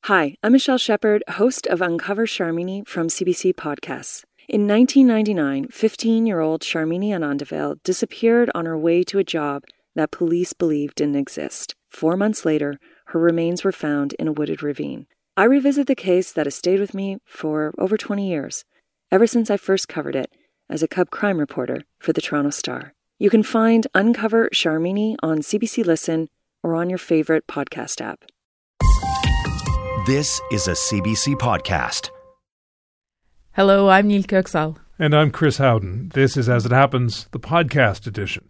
Hi, I'm Michelle Shepard, host of Uncover Sharmini from CBC Podcasts. In 1999, 15-year-old Sharmini Anandavale disappeared on her way to a job that police believed didn't exist. 4 months later, her remains were found in a wooded ravine. I revisit the case that has stayed with me for over 20 years, ever since I first covered it as a cub crime reporter for the Toronto Star. You can find Uncover Sharmini on CBC Listen or on your favorite podcast app. This is a CBC podcast. Hello, I'm Neil Kirksall. And I'm Chris Howden. This is As It Happens, the podcast edition.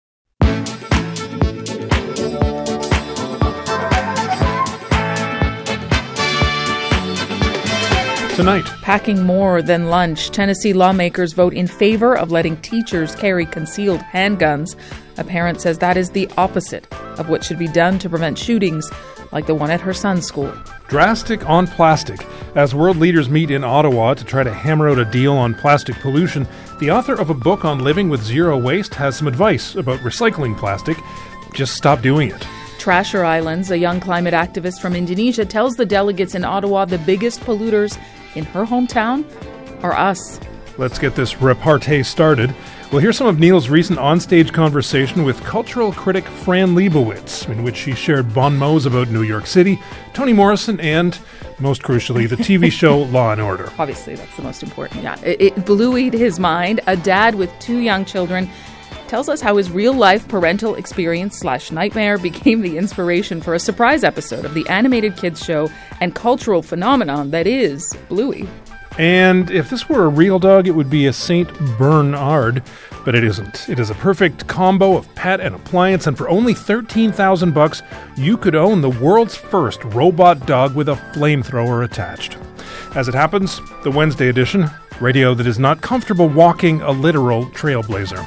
Tonight, Packing more than lunch, Tennessee lawmakers vote in favor of letting teachers carry concealed handguns. A parent says that is the opposite of what should be done to prevent shootings like the one at her son's school. drastic on plastic. As world leaders meet in Ottawa to try to hammer out a deal on plastic pollution, the author of a book on living with zero waste has some advice about recycling plastic. Just stop doing it. Trasher Islands, a young climate activist from Indonesia, tells the delegates in Ottawa the biggest polluters in her hometown are us. Let's get this repartee started. We'll hear some of Neil's recent onstage conversation with cultural critic Fran Lebowitz, in which she shared bon mots about New York City, Toni Morrison, and, most crucially, the TV show Law and Order. Obviously, that's the most important. Yeah, it buoyed his mind. A dad with 2 young children tells us how his real-life parental experience/nightmare became the inspiration for a surprise episode of the animated kids show and cultural phenomenon that is Bluey. And if this were a real dog, it would be a Saint Bernard, but it isn't. It is a perfect combo of pet and appliance, and for only $13,000, you could own the world's first robot dog with a flamethrower attached. As it happens, the Wednesday edition, radio that is not comfortable walking a literal trailblazer.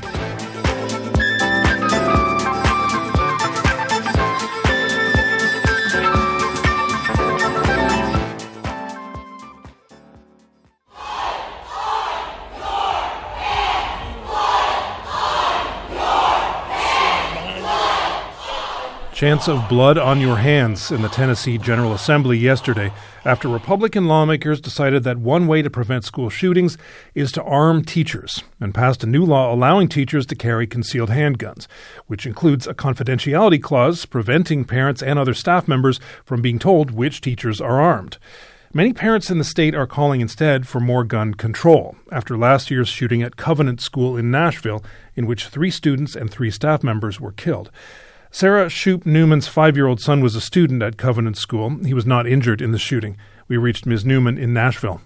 Chance of blood on your hands in the Tennessee General Assembly yesterday after Republican lawmakers decided that one way to prevent school shootings is to arm teachers and passed a new law allowing teachers to carry concealed handguns, which includes a confidentiality clause preventing parents and other staff members from being told which teachers are armed. Many parents in the state are calling instead for more gun control after last year's shooting at Covenant School in Nashville, in which 3 students and 3 staff members were killed. Sarah Shoup Newman's 5-year-old son was a student at Covenant School. He was not injured in the shooting. We reached Ms. Newman in Nashville.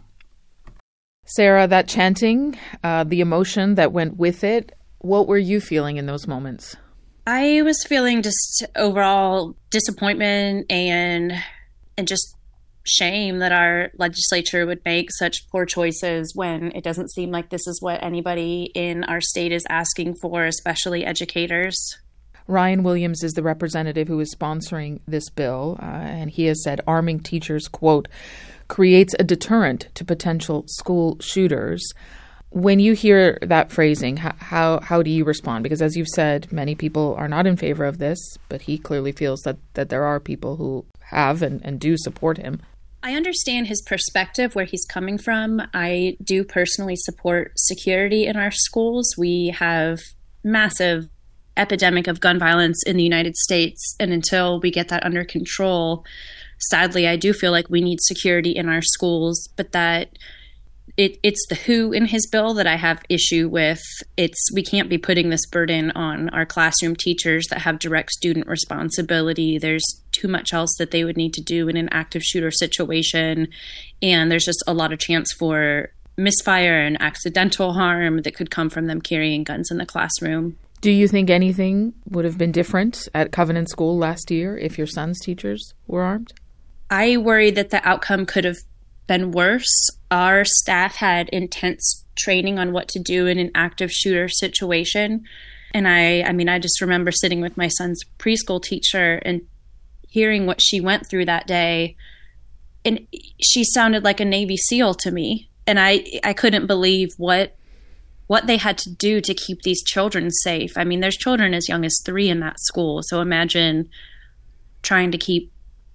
Sarah, that chanting, the emotion that went with it, what were you feeling in those moments? I was feeling just overall disappointment and just shame that our legislature would make such poor choices when it doesn't seem like this is what anybody in our state is asking for, especially educators. Ryan Williams is the representative who is sponsoring this bill, and he has said arming teachers, quote, creates a deterrent to potential school shooters. When you hear that phrasing, how do you respond? Because as you've said, many people are not in favor of this, but he clearly feels that there are people who have and do support him. I understand his perspective, where he's coming from. I do personally support security in our schools. We have massive epidemic of gun violence in the United States, and until we get that under control, sadly, I do feel like we need security in our schools, but that it's the who in his bill that I have issue with. We can't be putting this burden on our classroom teachers that have direct student responsibility. There's too much else that they would need to do in an active shooter situation, and there's just a lot of chance for misfire and accidental harm that could come from them carrying guns in the classroom. Do you think anything would have been different at Covenant School last year if your son's teachers were armed? I worry that the outcome could have been worse. Our staff had intense training on what to do in an active shooter situation. And I just remember sitting with my son's preschool teacher and hearing what she went through that day. And she sounded like a Navy SEAL to me. And I couldn't believe what they had to do to keep these children safe. I mean, there's children as young as 3 in that school. So imagine trying to keep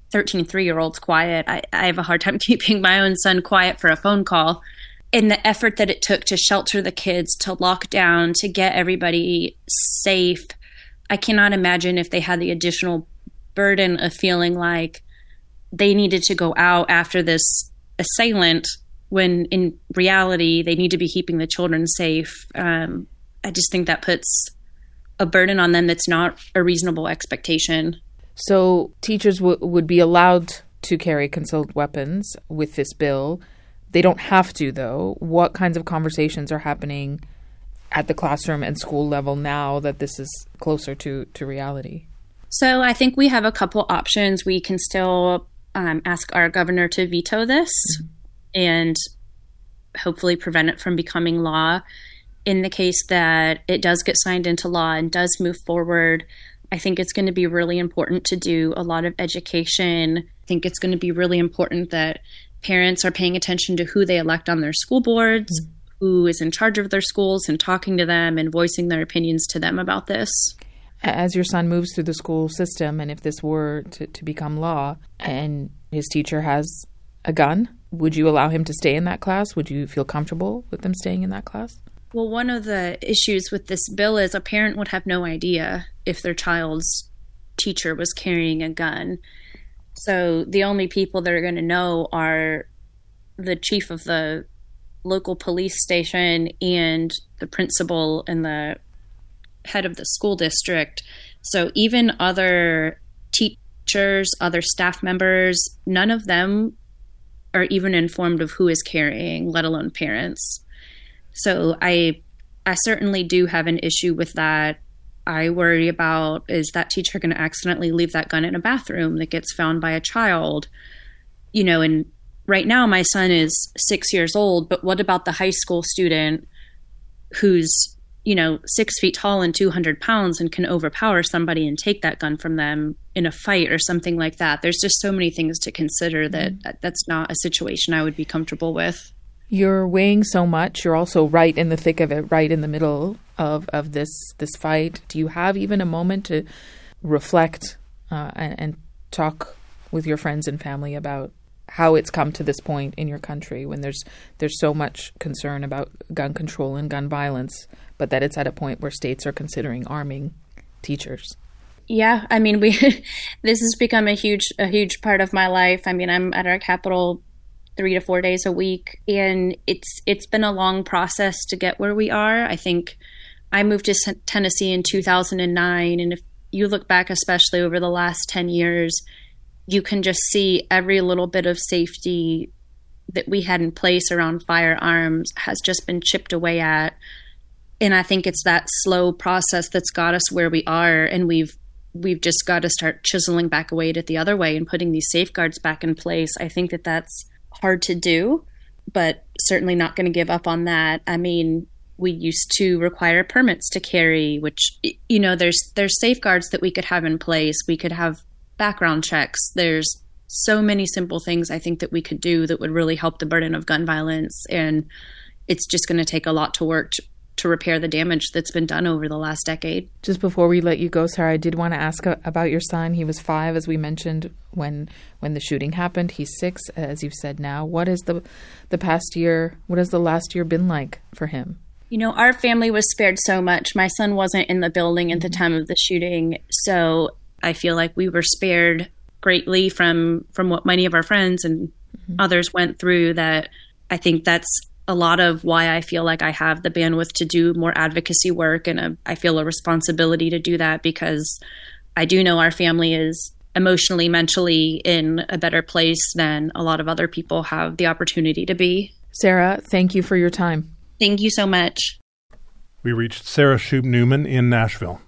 13, 3-year-olds quiet. I have a hard time keeping my own son quiet for a phone call. And the effort that it took to shelter the kids, to lock down, to get everybody safe, I cannot imagine if they had the additional burden of feeling like they needed to go out after this assailant when in reality they need to be keeping the children safe. I just think that puts a burden on them that's not a reasonable expectation. So teachers would be allowed to carry concealed weapons with this bill. They don't have to, though. What kinds of conversations are happening at the classroom and school level now that this is closer to reality? So I think we have a couple options. We can still ask our governor to veto this and hopefully prevent it from becoming law. In the case that it does get signed into law and does move forward, I think it's going to be really important to do a lot of education. I think it's going to be really important that parents are paying attention to who they elect on their school boards, who is in charge of their schools, and talking to them and voicing their opinions to them about this. As your son moves through the school system, and if this were to become law, and his teacher has a gun, would you allow him to stay in that class? Would you feel comfortable with them staying in that class? Well, one of the issues with this bill is a parent would have no idea if their child's teacher was carrying a gun. So the only people that are going to know are the chief of the local police station and the principal and the head of the school district. So even other teachers, other staff members, none of them are even informed of who is carrying, let alone parents. So I certainly do have an issue with that. I worry about, is that teacher going to accidentally leave that gun in a bathroom that gets found by a child? You know, and right now my son is 6 years old, but what about the high school student who's, 6 feet tall and 200 pounds and can overpower somebody and take that gun from them in a fight or something like that? There's just so many things to consider that that's not a situation I would be comfortable with. You're weighing so much. You're also right in the thick of it, right in the middle of this fight. Do you have even a moment to reflect and talk with your friends and family about how it's come to this point in your country when there's so much concern about gun control and gun violence, but that it's at a point where states are considering arming teachers? Yeah, I mean, this has become a huge part of my life. I mean, I'm at our Capitol 3 to 4 days a week, and it's been a long process to get where we are. I think I moved to Tennessee in 2009, and if you look back, especially over the last 10 years, you can just see every little bit of safety that we had in place around firearms has just been chipped away at. And I think it's that slow process that's got us where we are, and we've just got to start chiseling back away at it the other way and putting these safeguards back in place. I think that's hard to do, but certainly not going to give up on that. I mean, we used to require permits to carry, which, there's safeguards that we could have in place. We could have background checks. There's so many simple things I think that we could do that would really help the burden of gun violence. And it's just going to take a lot to work to repair the damage that's been done over the last decade. Just before we let you go, Sarah, I did want to ask about your son. He was 5, as we mentioned, when the shooting happened. He's 6, as you've said now. What is the past year, what has the last year been like for him? Our family was spared so much. My son wasn't in the building at the time of the shooting, so I feel like we were spared greatly from what many of our friends and others went through. That I think that's a lot of why I feel like I have the bandwidth to do more advocacy work, and I feel a responsibility to do that because I do know our family is emotionally, mentally in a better place than a lot of other people have the opportunity to be. Sarah, thank you for your time. Thank you so much. We reached Sarah Shoup Newman in Nashville.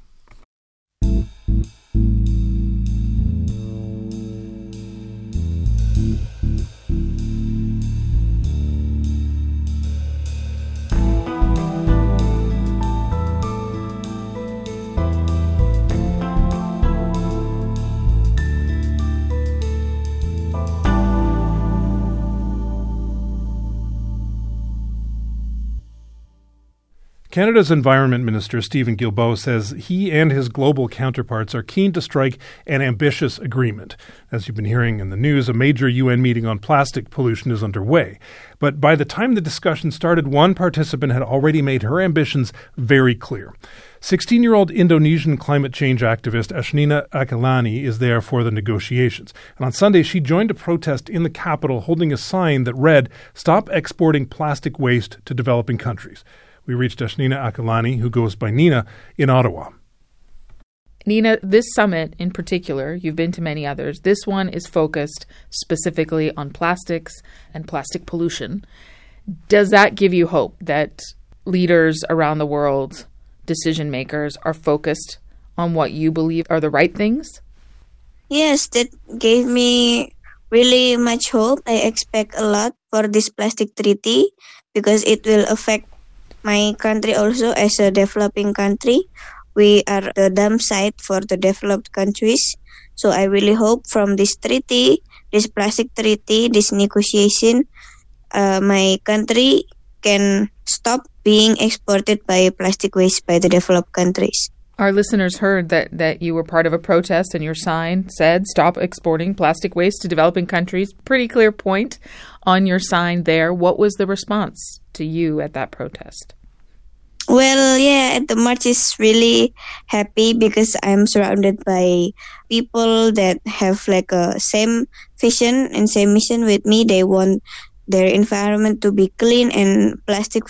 Canada's Environment Minister, Stephen Guilbeault, says he and his global counterparts are keen to strike an ambitious agreement. As you've been hearing in the news, a major UN meeting on plastic pollution is underway. But by the time the discussion started, one participant had already made her ambitions very clear. 16-year-old Indonesian climate change activist Ashnina Akalani is there for the negotiations. And on Sunday, she joined a protest in the capital holding a sign that read, "Stop exporting plastic waste to developing countries." We reached Ashnina Akalani, who goes by Nina, in Ottawa. Nina, this summit in particular, you've been to many others, this one is focused specifically on plastics and plastic pollution. Does that give you hope that leaders around the world, decision makers, are focused on what you believe are the right things? Yes, that gave me really much hope. I expect a lot for this plastic treaty because it will affect my country also as a developing country. We are the dump site for the developed countries. So I really hope from this treaty, this plastic treaty, this negotiation, my country can stop being exported by plastic waste by the developed countries. Our listeners heard that you were part of a protest and your sign said, "Stop exporting plastic waste to developing countries." Pretty clear point on your sign there. What was the response to you at that protest? Well, yeah, the march is really happy because I'm surrounded by people that have like a same vision and same mission with me. They want their environment to be clean and plastic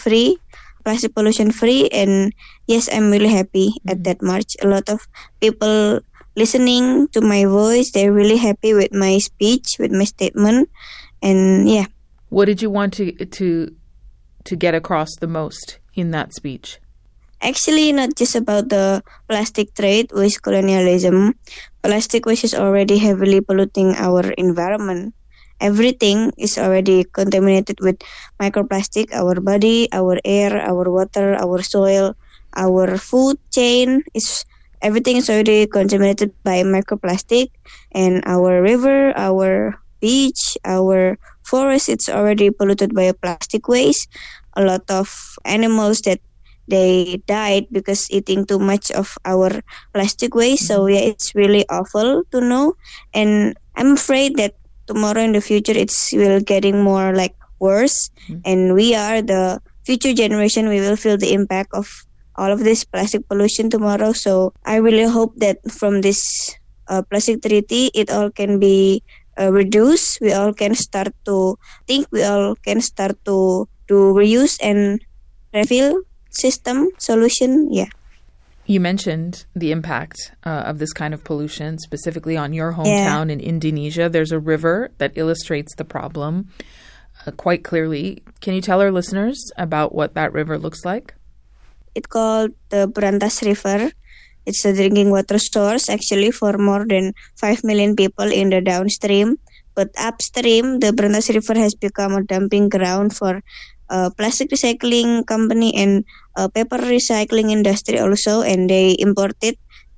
pollution free. And yes, I'm really happy at that march. A lot of people listening to my voice, they're really happy with my speech, with my statement. And yeah. What did you want to get across the most in that speech? Actually, not just about the plastic trade with colonialism. Plastic waste is already heavily polluting our environment. Everything is already contaminated with microplastic. Our body, our air, our water, our soil, our food chain everything is already contaminated by microplastic. And our river, our beach, our forest, it's already polluted by plastic waste. A lot of animals that they died because eating too much of our plastic waste. So yeah, it's really awful to know. And I'm afraid that tomorrow in the future, it's will getting more like worse. And we are the future generation. We will feel the impact of all of this plastic pollution tomorrow. So I really hope that from this plastic treaty, it all can be reduced. We all can start to think. We all can start to do reuse and refill system solution. Yeah. You mentioned the impact of this kind of pollution, specifically on your hometown in Indonesia. There's a river that illustrates the problem quite clearly. Can you tell our listeners about what that river looks like? It's called the Berantas River. It's a drinking water source actually for more than 5 million people in the downstream. But upstream, the Berantas River has become a dumping ground for plastic recycling company and paper recycling industry also, and they imported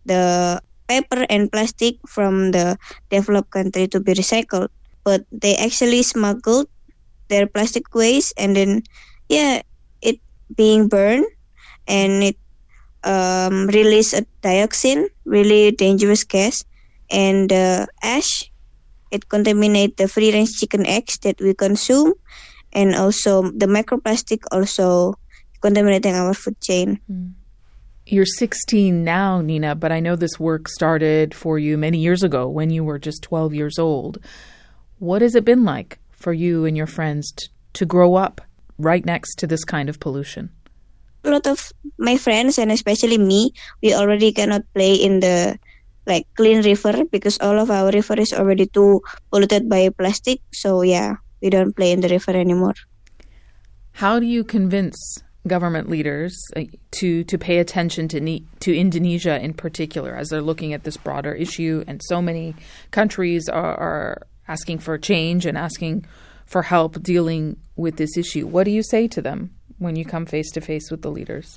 the paper and plastic from the developed country to be recycled. But they actually smuggled their plastic waste, and then it being burned, and it released a dioxin, really dangerous gas, and ash. It contaminates the free-range chicken eggs that we consume. And also the microplastic also contaminating our food chain. You're 16 now, Nina, but I know this work started for you many years ago when you were just 12 years old. What has it been like for you and your friends to grow up right next to this kind of pollution? A lot of my friends, and especially me, we already cannot play in the clean river because all of our river is already too polluted by plastic. So yeah. We don't play in the river anymore. How do you convince government leaders to pay attention to Indonesia in particular as they're looking at this broader issue, and so many countries are asking for change and asking for help dealing with this issue? What do you say to them when you come face to face with the leaders?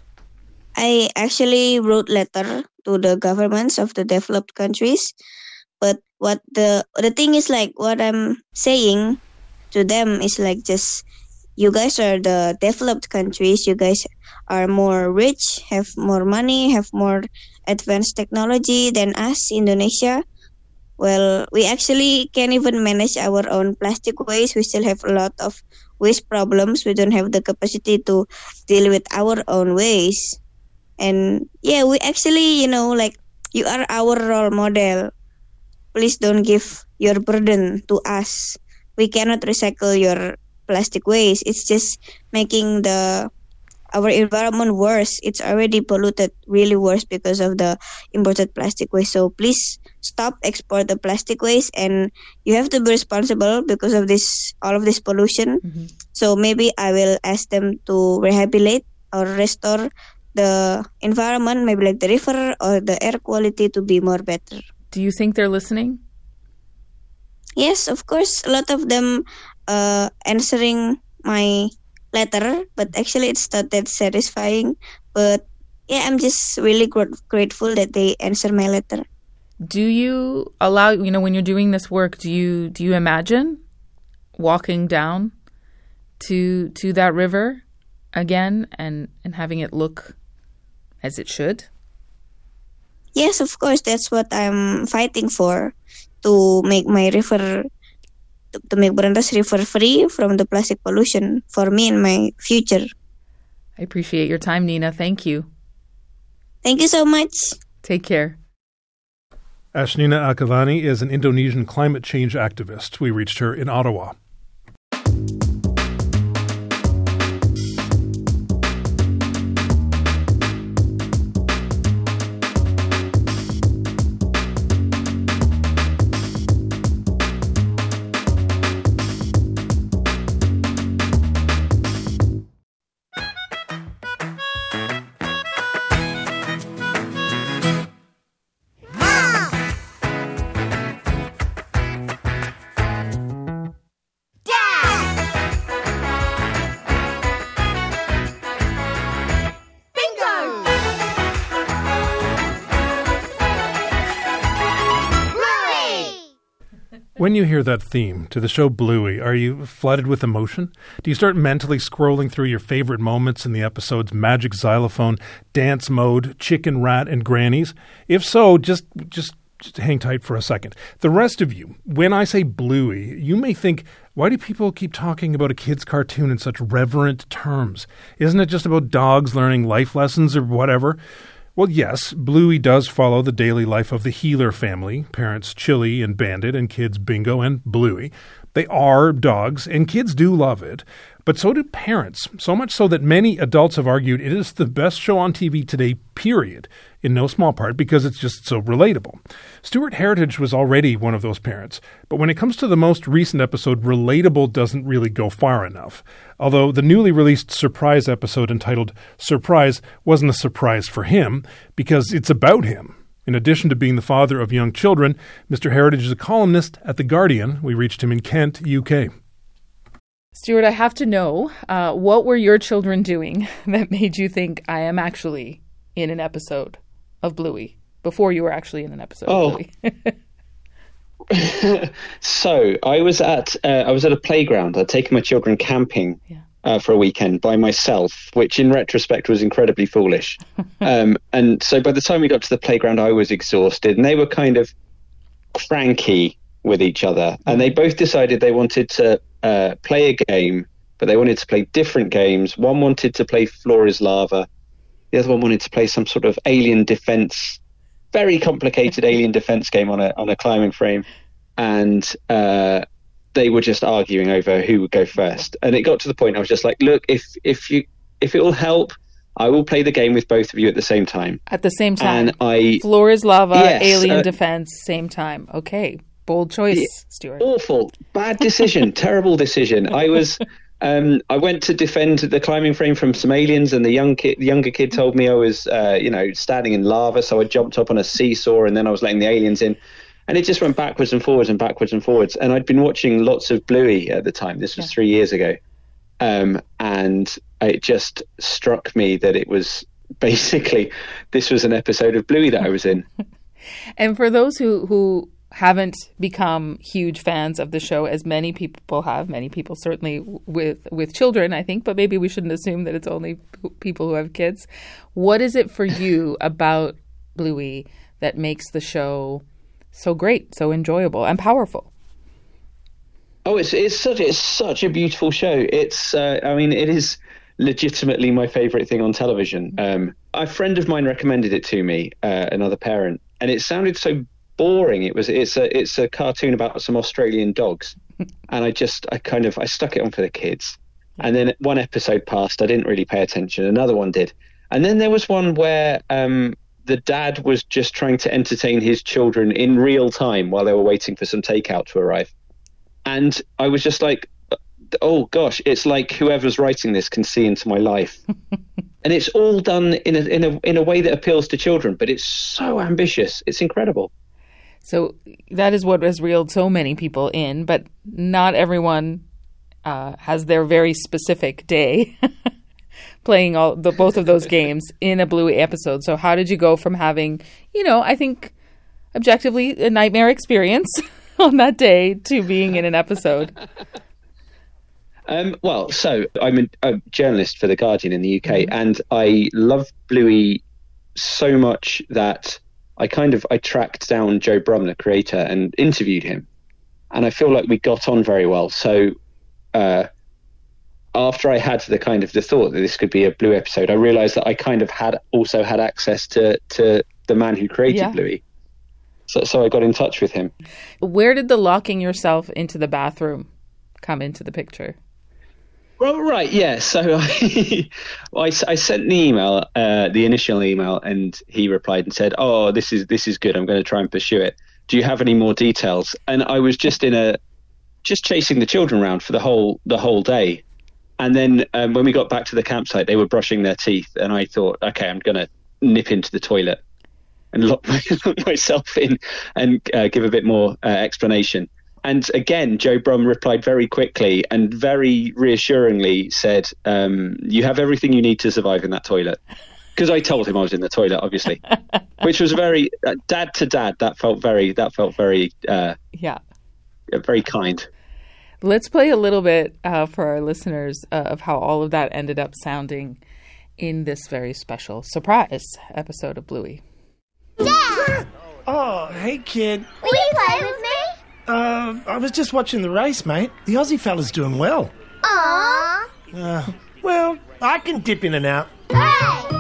I actually wrote letter to the governments of the developed countries, but what the thing is what I'm saying to them is just you guys are the developed countries. You guys are more rich, have more money, have more advanced technology than us, Indonesia. Well, we actually can't even manage our own plastic waste. We still have a lot of waste problems. We don't have the capacity to deal with our own waste. And yeah, we actually, you are our role model. Please don't give your burden to us. We cannot recycle your plastic waste. It's just making our environment worse. It's already polluted really worse because of the imported plastic waste. So please stop export the plastic waste, and you have to be responsible because of all of this pollution. Mm-hmm. So maybe I will ask them to rehabilitate or restore the environment, maybe like the river or the air quality to be more better. Do you think they're listening? Yes, of course. A lot of them answering my letter, but actually it's not that satisfying. But yeah, I'm just really grateful that they answer my letter. Do you allow, when you're doing this work, do you imagine walking down to that river again and having it look as it should? Yes, of course. That's what I'm fighting for, to make my river, to make Berantas River free from the plastic pollution for me and my future. I appreciate your time, Nina. Thank you. Thank you so much. Take care. Ashnina Akavani is an Indonesian climate change activist. We reached her in Ottawa. When you hear that theme to the show Bluey, are you flooded with emotion? Do you start mentally scrolling through your favorite moments in the episode's magic xylophone, dance mode, chicken, rat, and grannies? If so, just hang tight for a second. The rest of you, when I say Bluey, you may think, why do people keep talking about a kid's cartoon in such reverent terms? Isn't it just about dogs learning life lessons or whatever? Well, yes, Bluey does follow the daily life of the Heeler family, parents Chili and Bandit and kids Bingo and Bluey. They are dogs, and kids do love it. But so do parents, so much so that many adults have argued it is the best show on TV today, period, in no small part because it's just so relatable. Stuart Heritage was already one of those parents, but when it comes to the most recent episode, relatable doesn't really go far enough. Although the newly released surprise episode entitled Surprise wasn't a surprise for him because it's about him. In addition to being the father of young children, Mr. Heritage is a columnist at The Guardian. We reached him in Kent, UK. Stuart, I have to know, what were your children doing that made you think I am actually in an episode of Bluey before you were actually in an episode of Bluey? So I was at a playground. I'd taken my children camping for a weekend by myself, which in retrospect was incredibly foolish. And so by the time we got to the playground, I was exhausted, and they were kind of cranky with each other. And they both decided they wanted to play a game, but they wanted to play different games. One wanted to play Floor is Lava. The other one wanted to play some sort of alien defense, very complicated alien defense game on a climbing frame. And they were just arguing over who would go first. And it got to the point I was just like, look, if it will help, I will play the game with both of you at the same time. At the same time. And Floor is Lava, yes, alien defense, same time. Okay. Bold choice, Stuart. Awful. Bad decision. Terrible decision. I I went to defend the climbing frame from some aliens, and the younger kid told me I was, standing in lava. So I jumped up on a seesaw, and then I was letting the aliens in. And it just went backwards and forwards and backwards and forwards. And I'd been watching lots of Bluey at the time. This was 3 years ago. And it just struck me that it was basically, this was an episode of Bluey that I was in. And for those who haven't become huge fans of the show as many people have. Many people certainly with children, I think, but maybe we shouldn't assume that it's only people who have kids. What is it for you about Bluey that makes the show so great, so enjoyable, and powerful? Oh, it's such a beautiful show. It's it is legitimately my favorite thing on television. A friend of mine recommended it to me, another parent, and it sounded so boring. It's a cartoon about some Australian dogs, and I stuck it on for the kids. And then one episode passed, I didn't really pay attention. Another one did, and then there was one where the dad was just trying to entertain his children in real time while they were waiting for some takeout to arrive. And I was just like, oh gosh, it's like whoever's writing this can see into my life. And it's all done in a way that appeals to children, but it's so ambitious. It's incredible. So that is what has reeled so many people in, but not everyone has their very specific day playing both of those games in a Bluey episode. So how did you go from having, I think objectively a nightmare experience on that day to being in an episode? So I'm a journalist for The Guardian in the UK, and I love Bluey so much that I tracked down Joe Brumm, the creator, and interviewed him. And I feel like we got on very well. So after I had the thought that this could be a Bluey episode, I realized that I had access to the man who created Bluey. So I got in touch with him. Where did the locking yourself into the bathroom come into the picture? Well, right, yeah. So I sent the email, the initial email, and he replied and said, "Oh, this is good. I'm going to try and pursue it. Do you have any more details?" And I was just chasing the children around for the whole day. And then when we got back to the campsite, they were brushing their teeth, and I thought, okay, I'm going to nip into the toilet and lock myself in and give a bit more explanation. And again, Joe Brumm replied very quickly and very reassuringly said, you have everything you need to survive in that toilet. Because I told him I was in the toilet, obviously, which was very dad to dad. That felt very very kind. Let's play a little bit for our listeners of how all of that ended up sounding in this very special surprise episode of Bluey. Dad! Oh, hey, kid. Will you play with me? I was just watching the race, mate. The Aussie fella's doing well. Aww. Well, I can dip in and out. Hooray!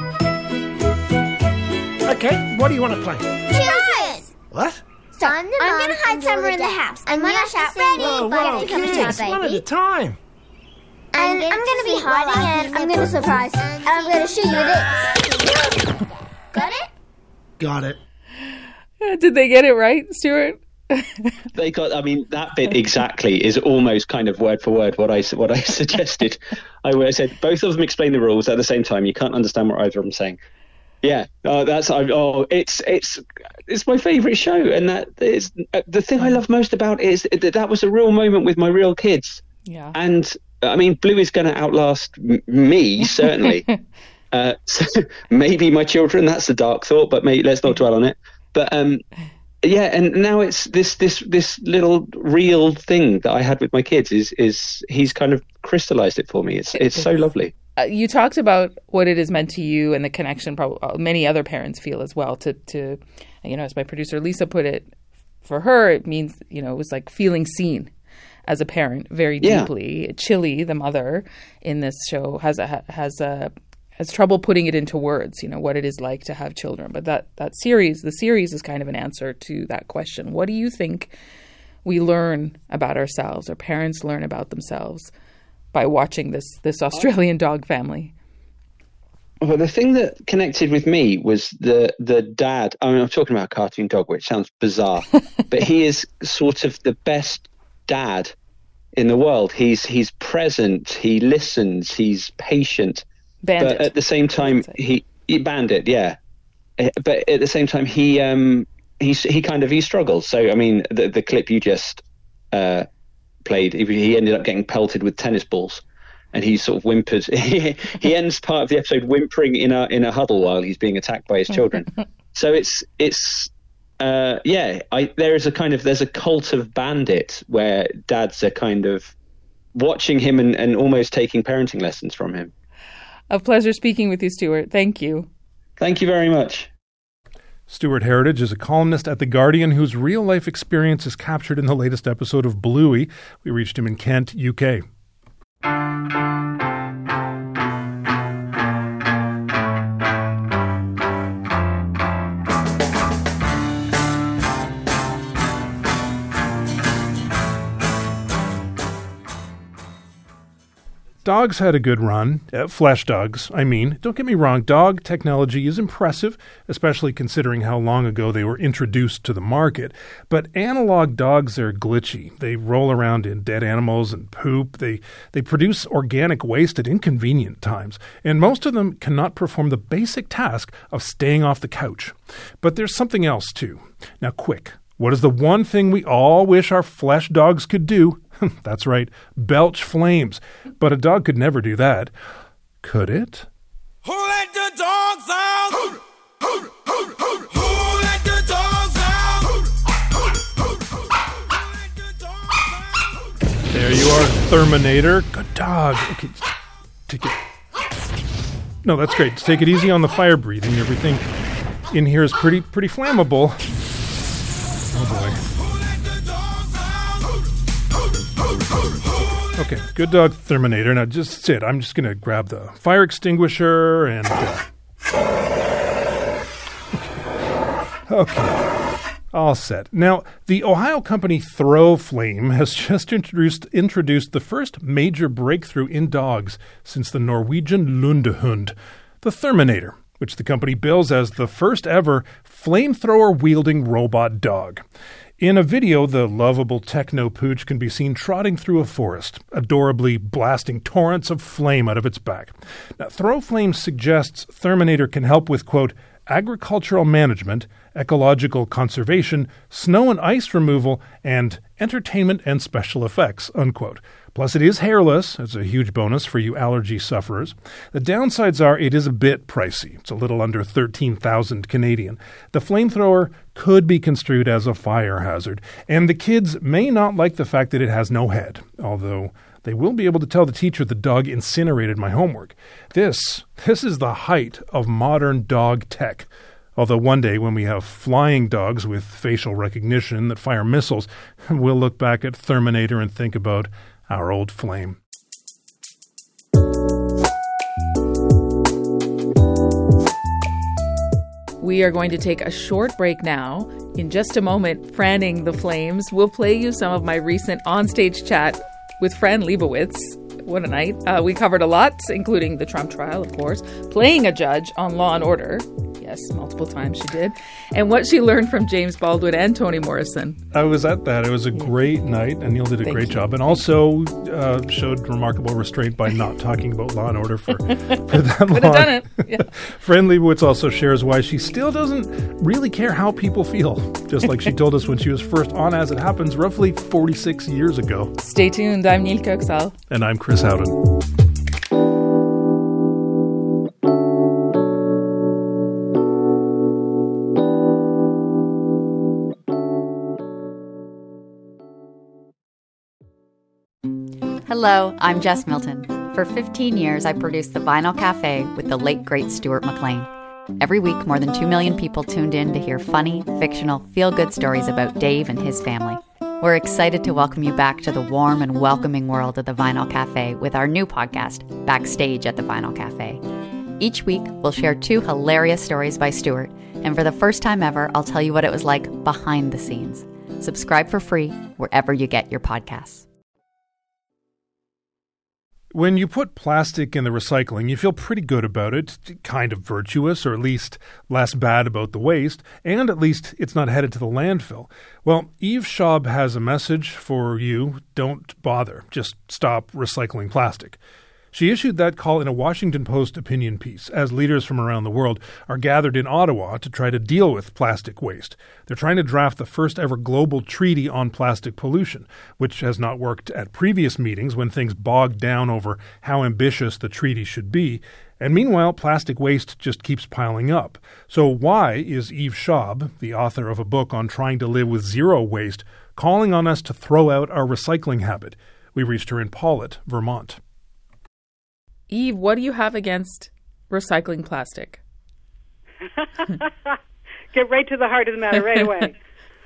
Okay, what do you want to play? Children! What? So I'm going to hide somewhere in the house. And when I shout ready, whoa, kids, one at a time. And I'm going to be hiding and I'm going to surprise. And I'm going to shoot you with it. Got it? Got it. Did they get it right, Stuart? They got. I mean, that bit exactly is almost kind of word for word what I suggested. I said both of them explain the rules at the same time. You can't understand what either of them saying. Yeah, it's my favourite show, and that is the thing I love most about it is that was a real moment with my real kids. Yeah, and I mean, Blue is going to outlast me certainly. So maybe my children. That's a dark thought, but let's not dwell on it. But yeah, and now it's this little real thing that I had with my kids is he's kind of crystallized it for me. It's so lovely. You talked about what it has meant to you and the connection probably many other parents feel as well to as my producer Lisa put it, for her it means, it was like feeling seen as a parent very deeply. Yeah. Chili, the mother in this show, has trouble putting it into words, what it is like to have children. But the series is kind of an answer to that question. What do you think we learn about ourselves, or parents learn about themselves, by watching this Australian dog family? Well, the thing that connected with me was the dad. I mean, I'm talking about a cartoon dog, which sounds bizarre, but he is sort of the best dad in the world. He's present, he listens, he's patient. Bandit. But at the same time, he Bandit, yeah. But at the same time, he struggles. So I mean, the clip you just played, he ended up getting pelted with tennis balls, and he sort of whimpers. He ends part of the episode whimpering in a huddle while he's being attacked by his children. So it's there's a cult of Bandit where dads are kind of watching him and almost taking parenting lessons from him. A pleasure speaking with you, Stuart. Thank you. Thank you very much. Stuart Heritage is a columnist at The Guardian whose real-life experience is captured in the latest episode of Bluey. We reached him in Kent, UK. Dogs had a good run. Flesh dogs, I mean. Don't get me wrong, dog technology is impressive, especially considering how long ago they were introduced to the market. But analog dogs are glitchy. They roll around in dead animals and poop. They produce organic waste at inconvenient times. And most of them cannot perform the basic task of staying off the couch. But there's something else, too. Now, quick. What is the one thing we all wish our flesh dogs could do? That's right, belch flames. But a dog could never do that. Could it? Who let the dogs out? Who let the dogs out? There you are, Terminator. Good dog. Okay, take it. No, that's great. Take it easy on the fire breathing. Everything in here is pretty flammable. Oh boy. Okay, good dog, Terminator. Now just sit. I'm just going to grab the fire extinguisher and... Okay, all set. Now, the Ohio company Throwflame has just introduced the first major breakthrough in dogs since the Norwegian Lundehund, the Terminator, which the company bills as the first ever flamethrower-wielding robot dog. In a video, the lovable techno-pooch can be seen trotting through a forest, adorably blasting torrents of flame out of its back. Now, Throwflame suggests Terminator can help with, quote, agricultural management, ecological conservation, snow and ice removal, and entertainment and special effects, unquote. Plus, it is hairless. It's a huge bonus for you allergy sufferers. The downsides are it is a bit pricey. It's a little under 13,000 Canadian. The flamethrower could be construed as a fire hazard, and the kids may not like the fact that it has no head, although they will be able to tell the teacher the dog incinerated my homework. This is the height of modern dog tech. Although one day when we have flying dogs with facial recognition that fire missiles, we'll look back at Terminator and think about our old flame. We are going to take a short break now. In just a moment, Fanning the Flames will play you some of my recent onstage chat with Fran Lebowitz. What a night. We covered a lot, including the Trump trial, of course, playing a judge on Law & Order. Yes, multiple times she did. And what she learned from James Baldwin and Toni Morrison. I was at that. It was a great night, and Neil did a great job. And also showed remarkable restraint by not talking about Law & Order for that long. Could have done it. Yeah. Fran Lebowitz also shares why she still doesn't really care how people feel, just like she told us when she was first on As It Happens roughly 46 years ago. Stay tuned. I'm Neil Koksal. And I'm Chris Howden. Hello, I'm Jess Milton. For 15 years, I produced The Vinyl Cafe with the late, great Stuart McLean. Every week, more than 2 million people tuned in to hear funny, fictional, feel-good stories about Dave and his family. We're excited to welcome you back to the warm and welcoming world of The Vinyl Cafe with our new podcast, Backstage at The Vinyl Cafe. Each week, we'll share 2 hilarious stories by Stuart, and for the first time ever, I'll tell you what it was like behind the scenes. Subscribe for free wherever you get your podcasts. When you put plastic in the recycling, you feel pretty good about it, kind of virtuous, or at least less bad about the waste, and at least it's not headed to the landfill. Well, Eve Schaub has a message for you. Don't bother. Just stop recycling plastic. She issued that call in a Washington Post opinion piece as leaders from around the world are gathered in Ottawa to try to deal with plastic waste. They're trying to draft the first ever global treaty on plastic pollution, which has not worked at previous meetings when things bogged down over how ambitious the treaty should be. And meanwhile, plastic waste just keeps piling up. So why is Eve Schaub, the author of a book on trying to live with zero waste, calling on us to throw out our recycling habit? We reached her in Paulet, Vermont. Eve, what do you have against recycling plastic? Get right to the heart of the matter right away.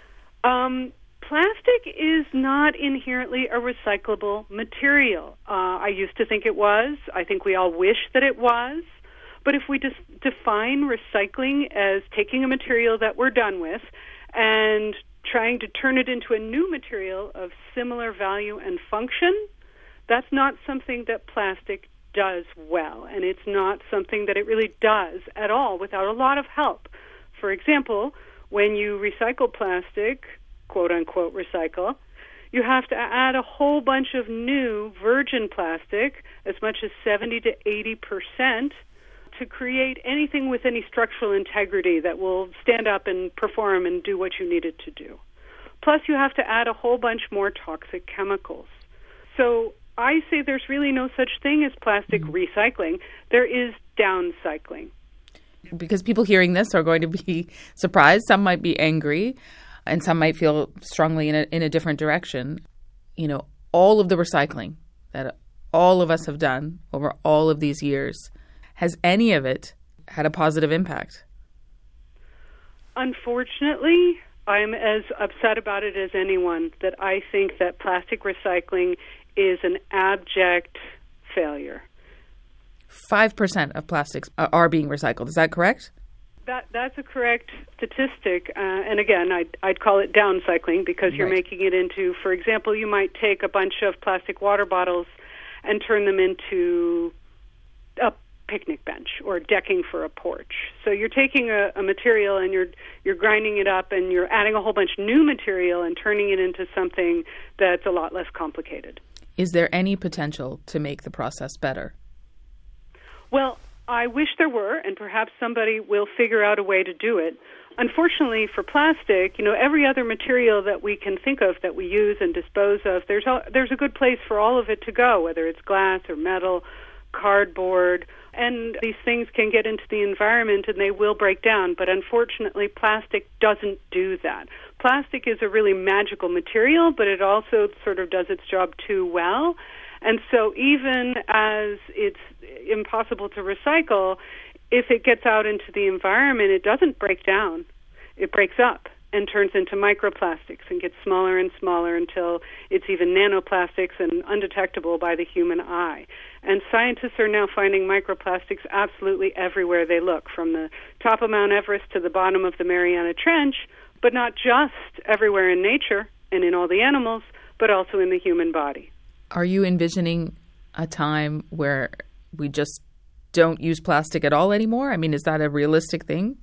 Plastic is not inherently a recyclable material. I used to think it was. I think we all wish that it was. But if we just define recycling as taking a material that we're done with and trying to turn it into a new material of similar value and function, that's not something that plastic does well, and it's not something that it really does at all without a lot of help. For example, when you recycle plastic, quote-unquote recycle, you have to add a whole bunch of new virgin plastic, as much as 70 to 80%, to create anything with any structural integrity that will stand up and perform and do what you need it to do. Plus, you have to add a whole bunch more toxic chemicals. So I say there's really no such thing as plastic recycling. There is downcycling. Because people hearing this are going to be surprised. Some might be angry, and some might feel strongly in a different direction. You know, all of the recycling that all of us have done over all of these years, has any of it had a positive impact? Unfortunately, I'm as upset about it as anyone, that I think that plastic recycling is an abject failure. 5% of plastics are being recycled. Is that correct? That's a correct statistic. And again, I'd call it downcycling because you're making it into, for example, you might take a bunch of plastic water bottles and turn them into a picnic bench or decking for a porch. So you're taking a material and you're grinding it up and you're adding a whole bunch of new material and turning it into something that's a lot less complicated. Is there any potential to make the process better? Well, I wish there were, and perhaps somebody will figure out a way to do it. Unfortunately, for plastic, every other material that we can think of that we use and dispose of, there's a good place for all of it to go, whether it's glass or metal, cardboard, and these things can get into the environment and they will break down. But unfortunately, plastic doesn't do that. Plastic is a really magical material, but it also sort of does its job too well. And so even as it's impossible to recycle, if it gets out into the environment, it doesn't break down. It breaks up and turns into microplastics and gets smaller and smaller until it's even nanoplastics and undetectable by the human eye. And scientists are now finding microplastics absolutely everywhere they look, from the top of Mount Everest to the bottom of the Mariana Trench, but not just everywhere in nature and in all the animals, but also in the human body. Are you envisioning a time where we just don't use plastic at all anymore? I mean, is that a realistic thing?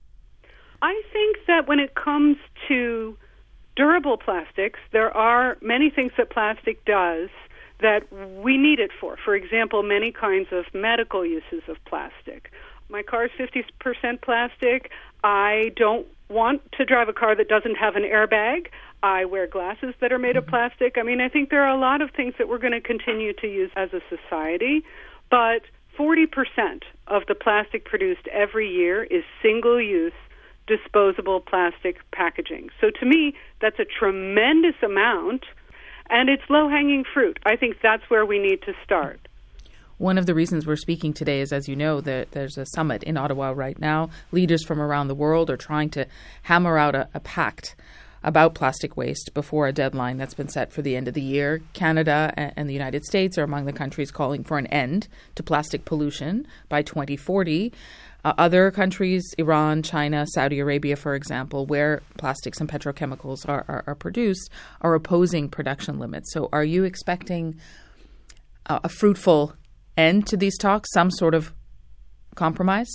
I think that when it comes to durable plastics, there are many things that plastic does that we need it for. For example, many kinds of medical uses of plastic. My car is 50% plastic. I don't want to drive a car that doesn't have an airbag. I wear glasses that are made of plastic. I mean, I think there are a lot of things that we're going to continue to use as a society, but 40% of the plastic produced every year is single-use disposable plastic packaging. So to me, that's a tremendous amount, and it's low-hanging fruit. I think that's where we need to start. One of the reasons we're speaking today is, as you know, that there's a summit in Ottawa right now. Leaders from around the world are trying to hammer out a pact about plastic waste before a deadline that's been set for the end of the year. Canada and the United States are among the countries calling for an end to plastic pollution by 2040. Other countries, Iran, China, Saudi Arabia, for example, where plastics and petrochemicals are produced, are opposing production limits. So are you expecting a fruitful end to these talks, some sort of compromise?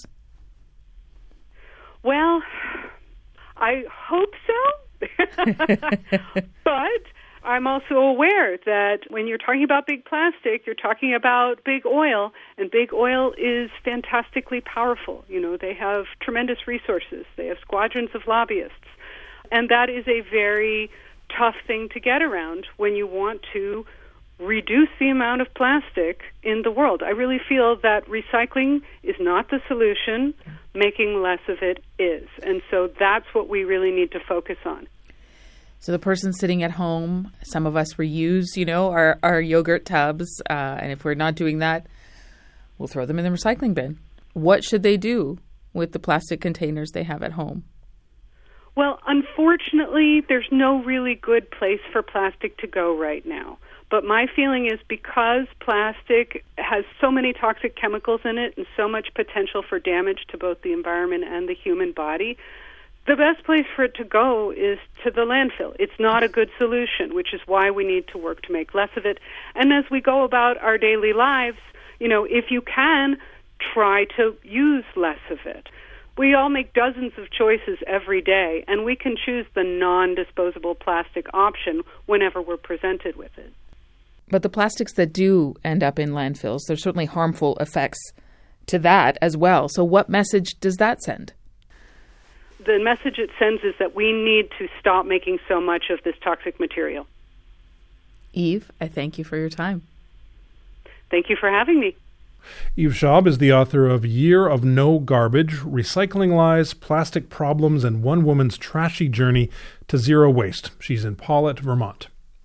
Well, I hope so. But I'm also aware that when you're talking about big plastic, you're talking about big oil, and big oil is fantastically powerful. You know, they have tremendous resources. They have squadrons of lobbyists. And that is a very tough thing to get around when you want to reduce the amount of plastic in the world. I really feel that recycling is not the solution. Making less of it is. And so that's what we really need to focus on. So the person sitting at home, some of us reuse, our yogurt tubs. And if we're not doing that, we'll throw them in the recycling bin. What should they do with the plastic containers they have at home? Well, unfortunately, there's no really good place for plastic to go right now. But my feeling is because plastic has so many toxic chemicals in it and so much potential for damage to both the environment and the human body, the best place for it to go is to the landfill. It's not a good solution, which is why we need to work to make less of it. And as we go about our daily lives, if you can, try to use less of it. We all make dozens of choices every day, and we can choose the non-disposable plastic option whenever we're presented with it. But the plastics that do end up in landfills, there's certainly harmful effects to that as well. So what message does that send? The message it sends is that we need to stop making so much of this toxic material. Eve, I thank you for your time. Thank you for having me. Eve Schaub is the author of Year of No Garbage, Recycling Lies, Plastic Problems, and One Woman's Trashy Journey to Zero Waste. She's in Paulet, Vermont.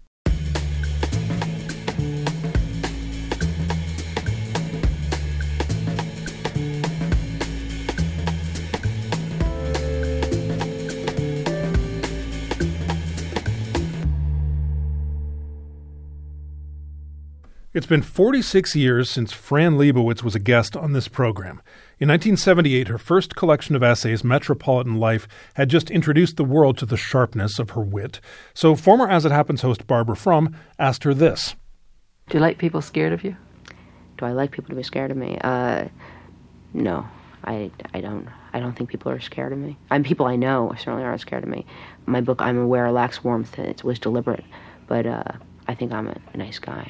It's been 46 years since Fran Lebowitz was a guest on this program. In 1978, her first collection of essays, Metropolitan Life, had just introduced the world to the sharpness of her wit. So former As It Happens host Barbara Frum asked her this. Do you like people scared of you? Do I like people to be scared of me? No, I don't. I don't think people are scared of me. People I know certainly aren't scared of me. My book, I'm Aware, lacks warmth, and it was deliberate. But I think I'm a nice guy.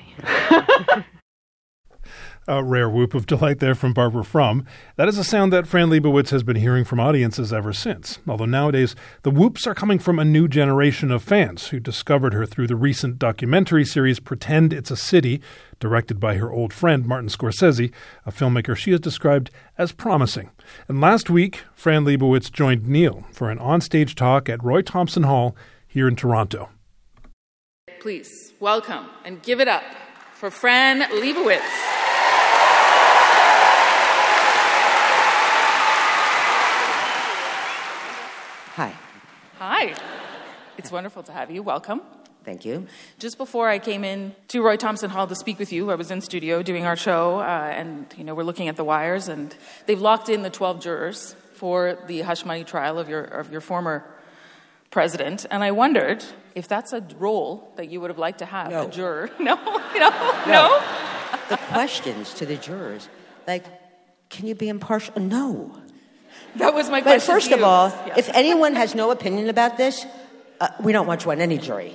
A rare whoop of delight there from Barbara Frum. That is a sound that Fran Lebowitz has been hearing from audiences ever since. Although nowadays, the whoops are coming from a new generation of fans who discovered her through the recent documentary series Pretend It's a City, directed by her old friend Martin Scorsese, a filmmaker she has described as promising. And last week, Fran Lebowitz joined Neil for an onstage talk at Roy Thomson Hall here in Toronto. Please welcome and give it up for Fran Lebowitz. Hi. Hi. It's wonderful to have you. Welcome. Thank you. Just before I came in to Roy Thomson Hall to speak with you, I was in studio doing our show, and we're looking at the wires, and they've locked in the 12 jurors for the hush money trial of your former president, and I wondered if that's a role that you would have liked to have, no. A juror. No? No? The questions to the jurors, can you be impartial? No. That was my question. But first of all, if anyone has no opinion about this, we don't want you on any jury.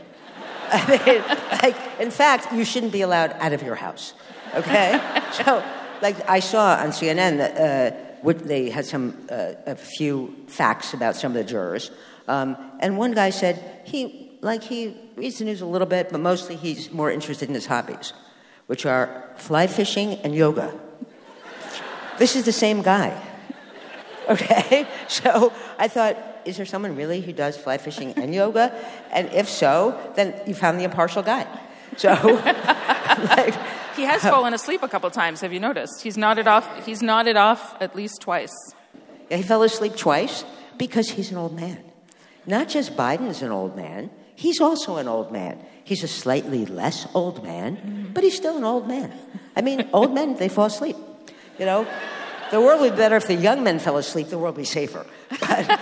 In fact, you shouldn't be allowed out of your house, okay? So, I saw on CNN that they had a few facts about some of the jurors, and one guy said he reads the news a little bit, but mostly he's more interested in his hobbies, which are fly fishing and yoga. This is the same guy, okay? So I thought, is there someone really who does fly fishing and yoga? And if so, then you found the impartial guy. So, he has fallen asleep a couple times. Have you noticed? He's nodded off at least twice. Yeah, he fell asleep twice because he's an old man. Not just Biden's an old man, he's also an old man. He's a slightly less old man, but he's still an old man. Old men, they fall asleep. The world would be better if the young men fell asleep. The world would be safer. But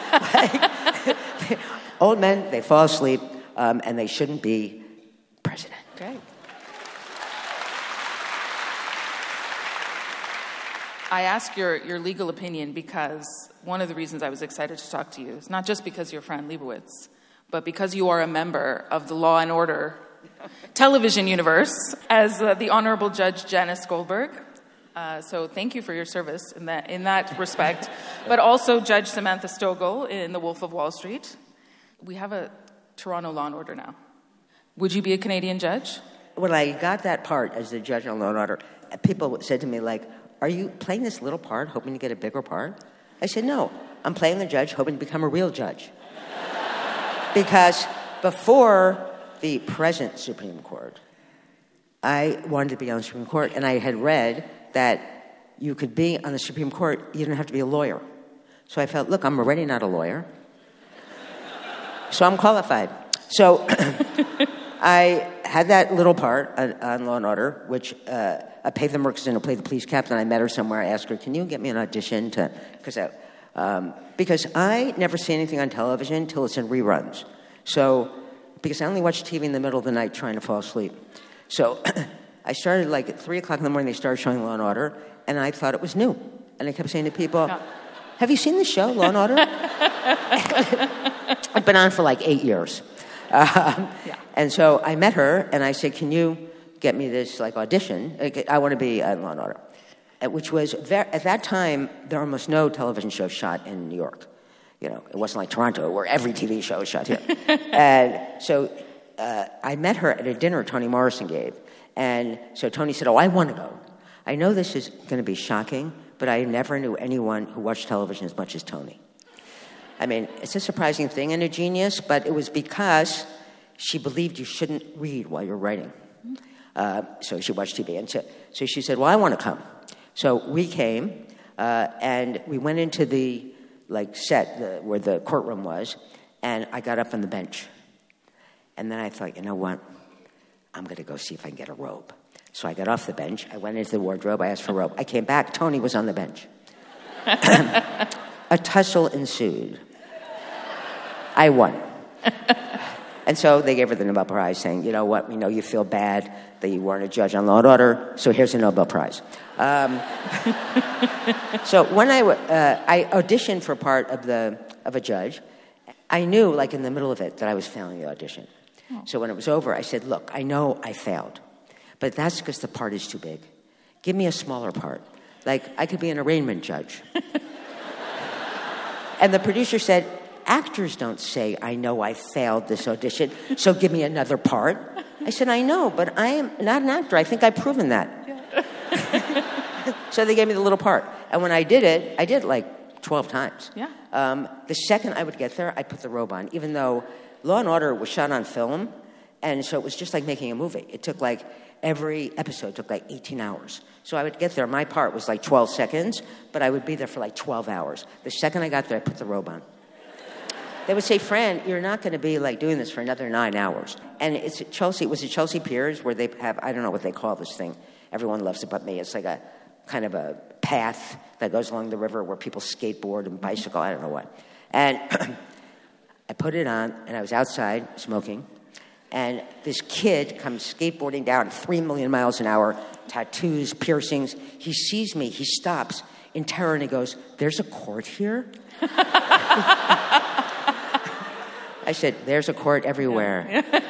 old men, they fall asleep, and they shouldn't be president. Great. I ask your legal opinion because one of the reasons I was excited to talk to you is not just because you're Fran Lebowitz, but because you are a member of the law and order television universe as the Honorable Judge Janice Goldberg. So thank you for your service in that respect. But also Judge Samantha Stogel in The Wolf of Wall Street. We have a Toronto Law and Order now. Would you be a Canadian judge? When I got that part as the judge on Law and Order, people said to me, like, are you playing this little part, hoping to get a bigger part? I said, no, I'm playing the judge, hoping to become a real judge. Because before the present Supreme Court, I wanted to be on the Supreme Court, and I had read that you could be on the Supreme Court, you didn't have to be a lawyer. So I felt, look, I'm already not a lawyer, so I'm qualified. So I had that little part on Law & Order, which Pavitha Murkison, who played the police captain, I met her somewhere. I asked her, can you get me an audition? Because I never see anything on television till it's in reruns. So, because I only watch TV in the middle of the night trying to fall asleep. So I started like at 3 o'clock in the morning, they started showing Law & Order, and I thought it was new. And I kept saying to people, have you seen the show, Law & Order? I've been on for like 8 years. And so I met her, and I said, can you get me this like audition? I want to be on Law & Order. Which was, at that time, there were almost no television shows shot in New York. You know, it wasn't like Toronto, where every TV show is shot here. And so I met her at a dinner Toni Morrison gave. And so Toni said, I want to go. I know this is going to be shocking, but I never knew anyone who watched television as much as Toni. I mean, it's a surprising thing and a genius, but it was because she believed you shouldn't read while you're writing. So she watched TV. And so she said, well, I want to come. So we came, and we went into the set where the courtroom was, and I got up on the bench. And then I thought, you know what? I'm going to go see if I can get a robe. So I got off the bench. I went into the wardrobe. I asked for a robe. I came back. Toni was on the bench. A tussle ensued. I won. And so they gave her the Nobel Prize, saying, you know what, we know you feel bad that you weren't a judge on Law & Order, so here's a Nobel Prize. So when I auditioned for part of a judge, I knew, like in the middle of it, that I was failing the audition. So when it was over, I said, look, I know I failed, but that's because the part is too big. Give me a smaller part. Like, I could be an arraignment judge. And the producer said, actors don't say, I know I failed this audition, so give me another part. I said, I know, but I am not an actor. I think I've proven that. Yeah. So they gave me the little part. And when I did it like 12 times. Yeah. The second I would get there, I put the robe on, even though Law & Order was shot on film, and so it was just like making a movie. It took every episode took 18 hours. So I would get there, my part was 12 seconds, but I would be there for 12 hours. The second I got there, I put the robe on. They would say, Fran, you're not going to be doing this for another 9 hours. And it's at Chelsea, it was at Chelsea Piers where they have, I don't know what they call this thing. Everyone loves it but me. It's like a kind of a path that goes along the river where people skateboard and bicycle, I don't know what. And I put it on, and I was outside smoking, and this kid comes skateboarding down 3 million miles an hour, tattoos, piercings. He sees me, he stops in terror, and he goes, there's a court here? I said, there's a court everywhere.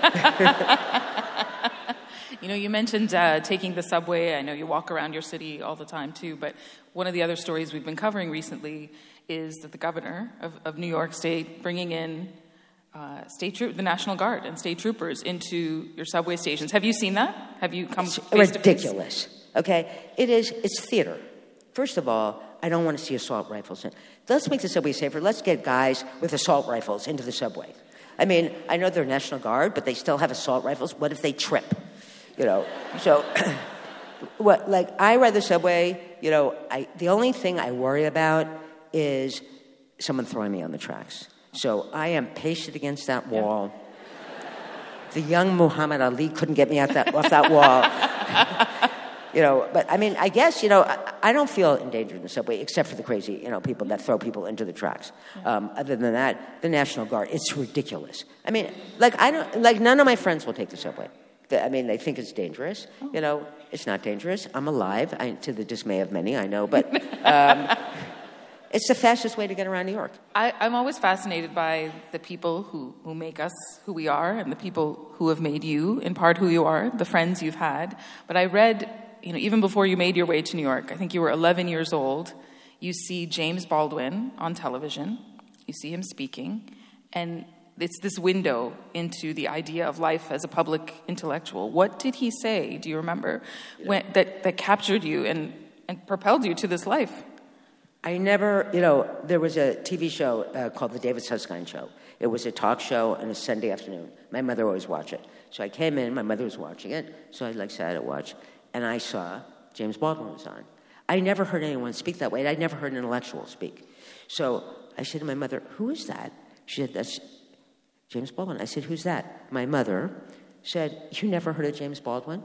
You know, you mentioned taking the subway. I know you walk around your city all the time, too. But one of the other stories we've been covering recently is that the governor of New York State bringing in the National Guard and state troopers into your subway stations. Have you seen that? Have you come face to face? Ridiculous. Okay? It's theater. First of all, I don't want to see assault rifles. Let's make the subway safer. Let's get guys with assault rifles into the subway. I mean, I know they're National Guard, but they still have assault rifles. What if they trip? You know, so I ride the subway, you know, the only thing I worry about is someone throwing me on the tracks. So I am pasted against that wall. The young Muhammad Ali couldn't get me off that wall. You know, but I mean, I guess, you know, I don't feel in danger in the subway except for the crazy, you know, people that throw people into the tracks. Other than that, the National Guard, it's ridiculous. I mean, none of my friends will take the subway. I mean, they think it's dangerous. You know, it's not dangerous. I'm alive, to the dismay of many, I know. But It's the fastest way to get around New York. I'm always fascinated by the people who make us who we are and the people who have made you, in part, who you are, the friends you've had. But I read, even before you made your way to New York, I think you were 11 years old, you see James Baldwin on television, you see him speaking, and it's this window into the idea of life as a public intellectual. What did he say, do you remember, that captured you and propelled you to this life? I never, there was a TV show called The David Susskind Show. It was a talk show on a Sunday afternoon. My mother always watched it. So I came in, my mother was watching it, so I sat and watched, and I saw James Baldwin was on. I never heard anyone speak that way. I'd never heard an intellectual speak. So I said to my mother, who is that? She said, that's James Baldwin. I said, who's that? My mother said, you never heard of James Baldwin?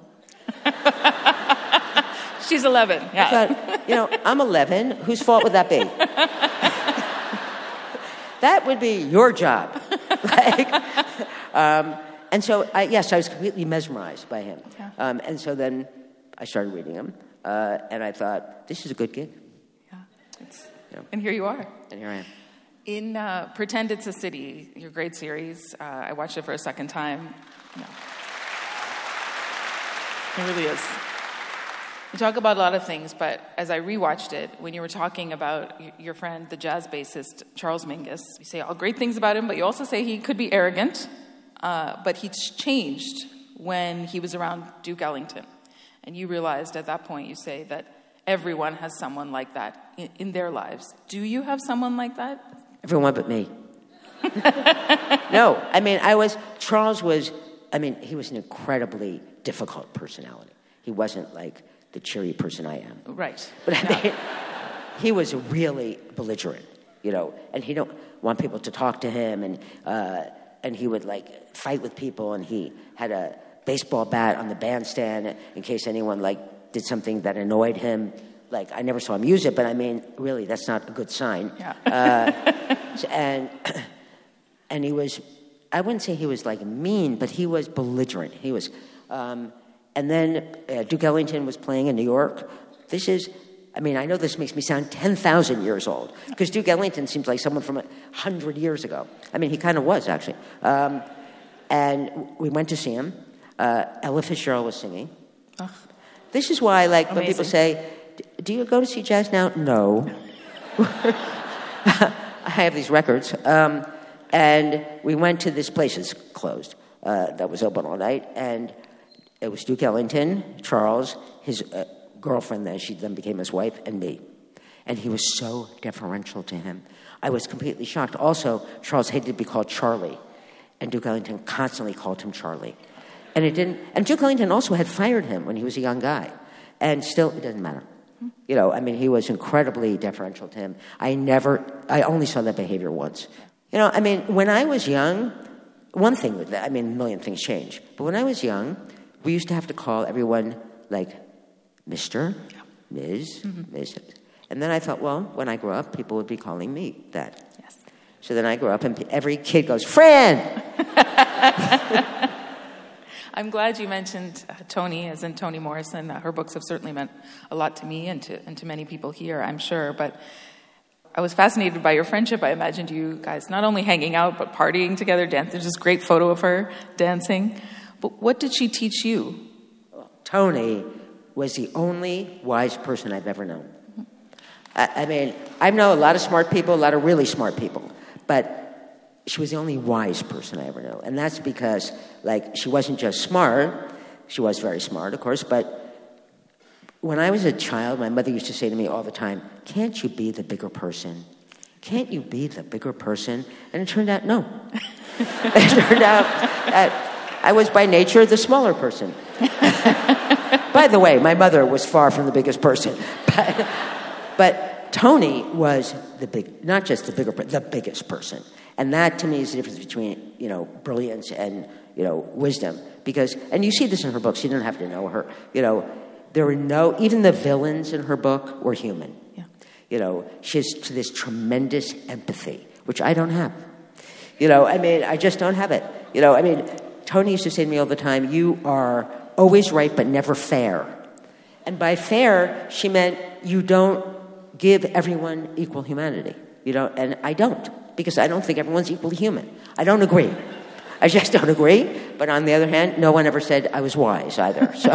She's 11, yeah. I thought, I'm 11. Whose fault would that be? That would be your job. And so, I was completely mesmerized by him. Yeah. And so then I started reading him, and I thought, this is a good gig. Yeah. And here you are. And here I am. In Pretend It's a City, your great series, I watched it for a second time. No. It really is. You talk about a lot of things, but as I rewatched it, when you were talking about your friend, the jazz bassist, Charles Mingus, you say all great things about him, but you also say he could be arrogant, but he changed when he was around Duke Ellington. And you realized at that point, you say that everyone has someone like that in their lives. Do you have someone like that? Everyone but me. No, Charles was he was an incredibly difficult personality. He wasn't like the cheery person I am. Right. But he was really belligerent, and he don't want people to talk to him, and he would fight with people, and he had a baseball bat on the bandstand in case anyone did something that annoyed him. I never saw him use it, but really, that's not a good sign. Yeah. And he was, I wouldn't say he was mean, but he was belligerent. He was, and then Duke Ellington was playing in New York. I know this makes me sound 10,000 years old, because Duke Ellington seems like someone from 100 years ago. He kind of was, actually. And we went to see him. Ella Fitzgerald was singing. Ugh. This is why, when Amazing. people say, do you go to see jazz now? No. I have these records. And we went to this place that's closed, that was open all night, and it was Duke Ellington, Charles, his girlfriend then, she then became his wife, and me. And he was so deferential to him. I was completely shocked. Also, Charles hated to be called Charlie, and Duke Ellington constantly called him Charlie. And Duke Ellington also had fired him when he was a young guy. And still, it doesn't matter. He was incredibly deferential to him. I only saw that behavior once. When I was young, one thing with that, a million things change. But when I was young, we used to have to call everyone Mr., Ms., Ms. And then I thought, well, when I grow up, people would be calling me that. Yes. So then I grew up, and every kid goes, Fran! I'm glad you mentioned Toni, as in Toni Morrison. Her books have certainly meant a lot to me and to many people here, I'm sure. But I was fascinated by your friendship. I imagined you guys not only hanging out, but partying together, dancing. There's this great photo of her dancing. But what did she teach you? Toni was the only wise person I've ever known. I know a lot of smart people, a lot of really smart people, but she was the only wise person I ever knew. And that's because, she wasn't just smart. She was very smart, of course, but when I was a child, my mother used to say to me all the time, can't you be the bigger person? Can't you be the bigger person? And it turned out, no. It turned out that I was by nature the smaller person. By the way, my mother was far from the biggest person. But Toni was not just the biggest person. And that, to me, is the difference between, brilliance and, wisdom. And you see this in her books. You don't have to know her. There were even the villains in her book were human. Yeah. She has this tremendous empathy, which I don't have. I just don't have it. Toni used to say to me all the time, you are always right but never fair. And by fair, she meant you don't give everyone equal humanity, and I don't, because I don't think everyone's equally human. I don't agree. I just don't agree. But on the other hand, no one ever said I was wise either. So,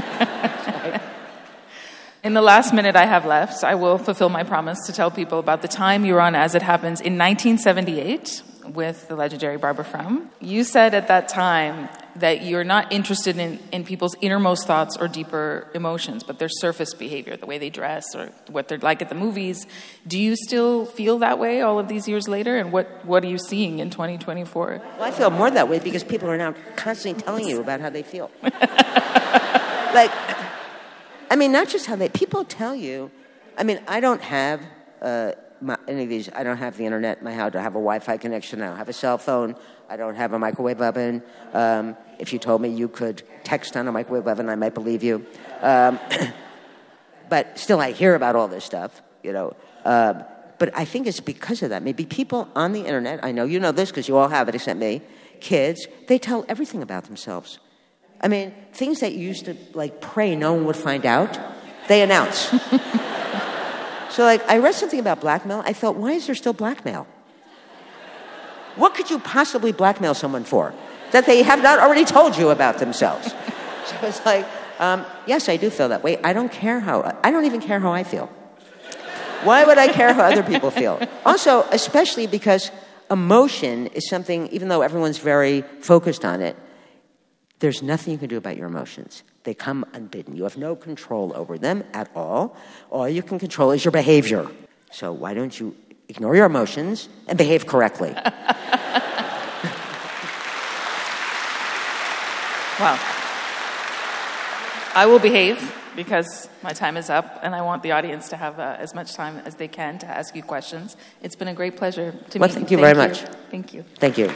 in the last minute I have left, I will fulfill my promise to tell people about the time you were on As It Happens in 1978 with the legendary Barbara Frum. You said at that time that you're not interested in people's innermost thoughts or deeper emotions, but their surface behavior, the way they dress or what they're like at the movies. Do you still feel that way all of these years later? And what are you seeing in 2024? Well, I feel more that way because people are now constantly telling you about how they feel. Not just how people tell you. I don't have any of these. I don't have the internet in my house. I don't have a Wi-Fi connection. I don't have a cell phone. I don't have a microwave oven. If you told me you could text on a microwave oven, I might believe you. But still, I hear about all this stuff, But I think it's because of that. Maybe people on the internet, I know you know this because you all have it except me, kids, they tell everything about themselves. Things that you used to, pray no one would find out, they announce. So, I read something about blackmail. I thought, why is there still blackmail? What could you possibly blackmail someone for that they have not already told you about themselves? So it's yes, I do feel that way. I don't even care how I feel. Why would I care how other people feel? Also, especially because emotion is something, even though everyone's very focused on it, there's nothing you can do about your emotions. They come unbidden. You have no control over them at all. All you can control is your behavior. So why don't you ignore your emotions and behave correctly? Well, I will behave because my time is up, and I want the audience to have as much time as they can to ask you questions. It's been a great pleasure to meet you. Thank you very much. Thank you. Thank you.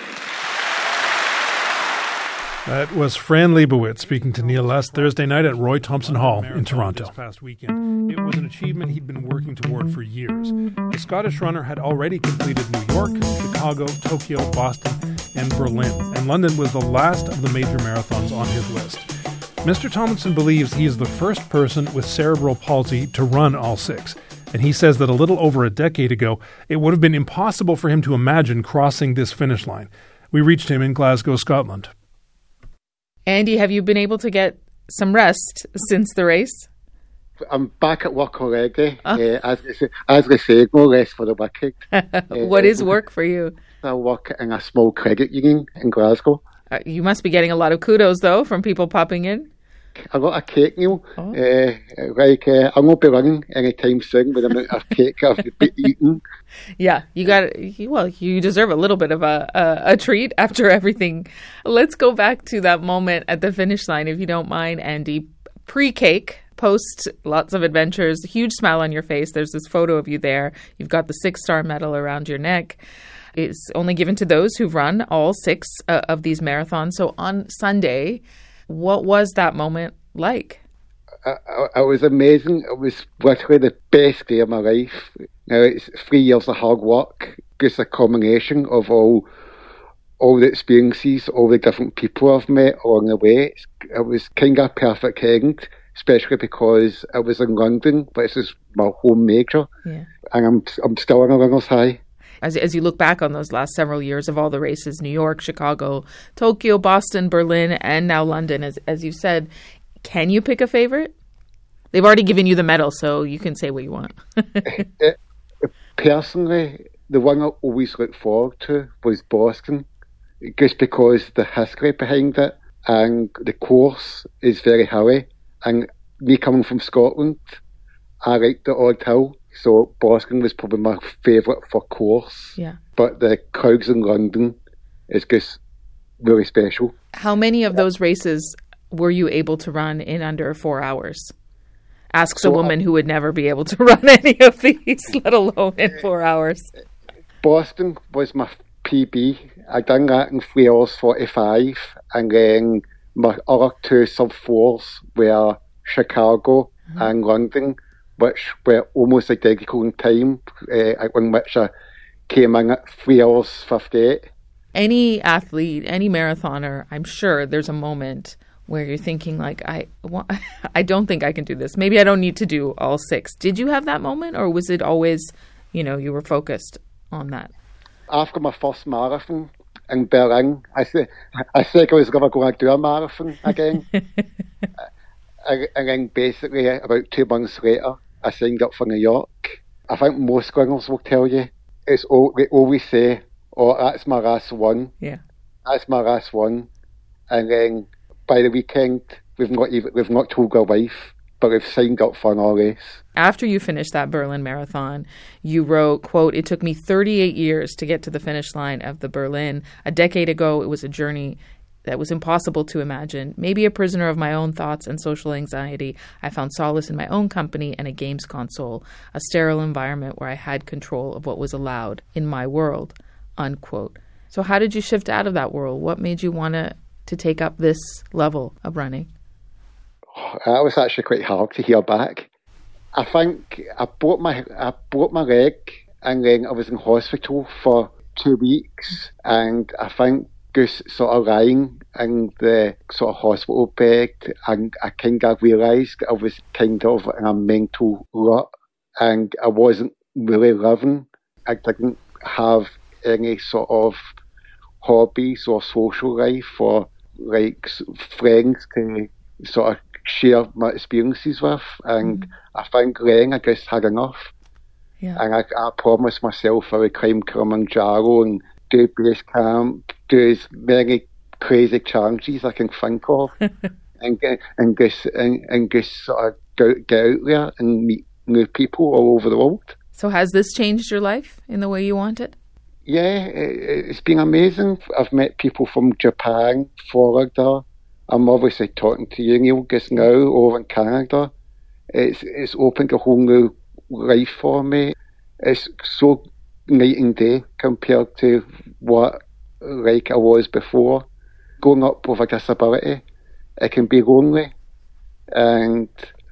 That was Fran Lebowitz speaking to Neil last Thursday night at Roy Thompson Hall in Toronto. This past weekend, it was an achievement he'd been working toward for years. The Scottish runner had already completed New York, Chicago, Tokyo, Boston, and Berlin, and London was the last of the major marathons on his list. Mr. Tomlinson believes he is the first person with cerebral palsy to run all six, and he says that a little over a decade ago, it would have been impossible for him to imagine crossing this finish line. We reached him in Glasgow, Scotland. Andy, have you been able to get some rest since the race? I'm back at work already. As I say, no rest for the wicked. What is work for you? I work in a small credit union in Glasgow. You must be getting a lot of kudos, though, from people popping in. I got a cake, Neil. I won't be running anytime soon with the amount of cake I've been eating. Yeah, you deserve a little bit of a treat after everything. Let's go back to that moment at the finish line, if you don't mind, Andy. Pre-cake, post lots of adventures, huge smile on your face. There's this photo of you there. You've got the 6-star medal around your neck. It's only given to those who've run all 6 of these marathons. So on Sunday, what was that moment like? It was amazing. It was literally the best day of my life. Now, it's 3 years of hard work, just a combination of all the experiences, all the different people I've met along the way. It was kind of a perfect end, especially because I was in London, which is my home major, and I'm still on a runner's high. As you look back on those last several years of all the races, New York, Chicago, Tokyo, Boston, Berlin, and now London, as you said, can you pick a favorite? They've already given you the medal, so you can say what you want. Personally, the one I always looked forward to was Boston, just because the history behind it and the course is very hilly. And me coming from Scotland, I like the odd hill. So Boston was probably my favourite for course. Yeah. But the crowds in London is just really special. How many of those races were you able to run in under 4 hours? Asks a woman who would never be able to run any of these, let alone in 4 hours. Boston was my PB. I done that in 3 hours 45. And then my other 2 sub-4s were Chicago and London, which were almost identical in time, in which I came in at 3 hours 58. Any athlete, any marathoner, I'm sure there's a moment where you're thinking like, I don't think I can do this. Maybe I don't need to do all 6. Did you have that moment, or was it always, you were focused on that? After my first marathon in Berlin, I said I was never going to do a marathon again. And then basically about 2 months later, I signed up for New York. I think most runners will tell you, they always say, "Oh, that's my last one." Yeah, that's my last one. And then by the weekend, we've not told our wife, but we've signed up for another race. After you finished that Berlin Marathon, you wrote, quote, "It took me 38 years to get to the finish line of the Berlin. A decade ago, it was a journey that was impossible to imagine. Maybe a prisoner of my own thoughts and social anxiety, I found solace in my own company and a games console, a sterile environment where I had control of what was allowed in my world," unquote. So how did you shift out of that world? What made you want to take up this level of running? That was actually quite hard to hear back. I think I broke my leg, and then I was in hospital for 2 weeks, and I think just sort of lying in the sort of hospital bed, and I kind of realised I was kind of in a mental rut, and I wasn't really living. I didn't have any sort of hobbies or social life or like friends to sort of share my experiences with, and I think then I just had enough. Yeah. And I promised myself I would climb Kilimanjaro and do base camp, do as many crazy challenges I can think of, and just sort of get out there and meet new people all over the world. So has this changed your life in the way you want it? Yeah, it's been amazing. I've met people from Japan, Florida. I'm obviously talking to you, Neil, just now, over in Canada. It's opened a whole new life for me. It's so night and day compared to what like I was before. Growing up with a disability, it can be lonely, and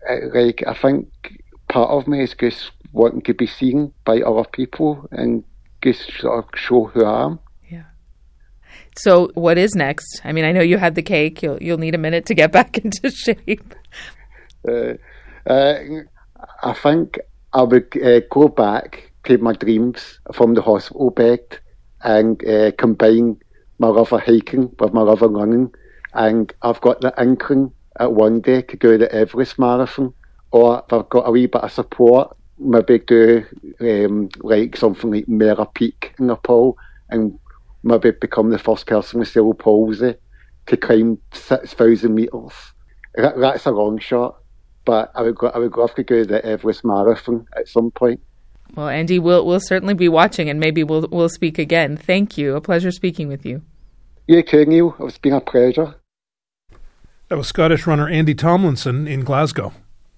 I think part of me is just wanting to be seen by other people and just sort of show who I am. Yeah. So what is next? I mean, I know you had the cake. You'll need a minute to get back into shape. I think I would go back to my dreams from the hospital bed and combine my love of hiking with my love of running. And I've got the inkling at one day to do the Everest Marathon, or if I've got a wee bit of support, maybe do like something like Mera Peak in Nepal, and maybe become the first person with cerebral palsy to climb 6,000 metres. That's a long shot, but I would love to do the Everest Marathon at some point. Well, Andy, we'll certainly be watching, and maybe we'll speak again. Thank you. A pleasure speaking with you. You too, Neil. It's been a pleasure. That was Scottish runner Andy Tomlinson in Glasgow.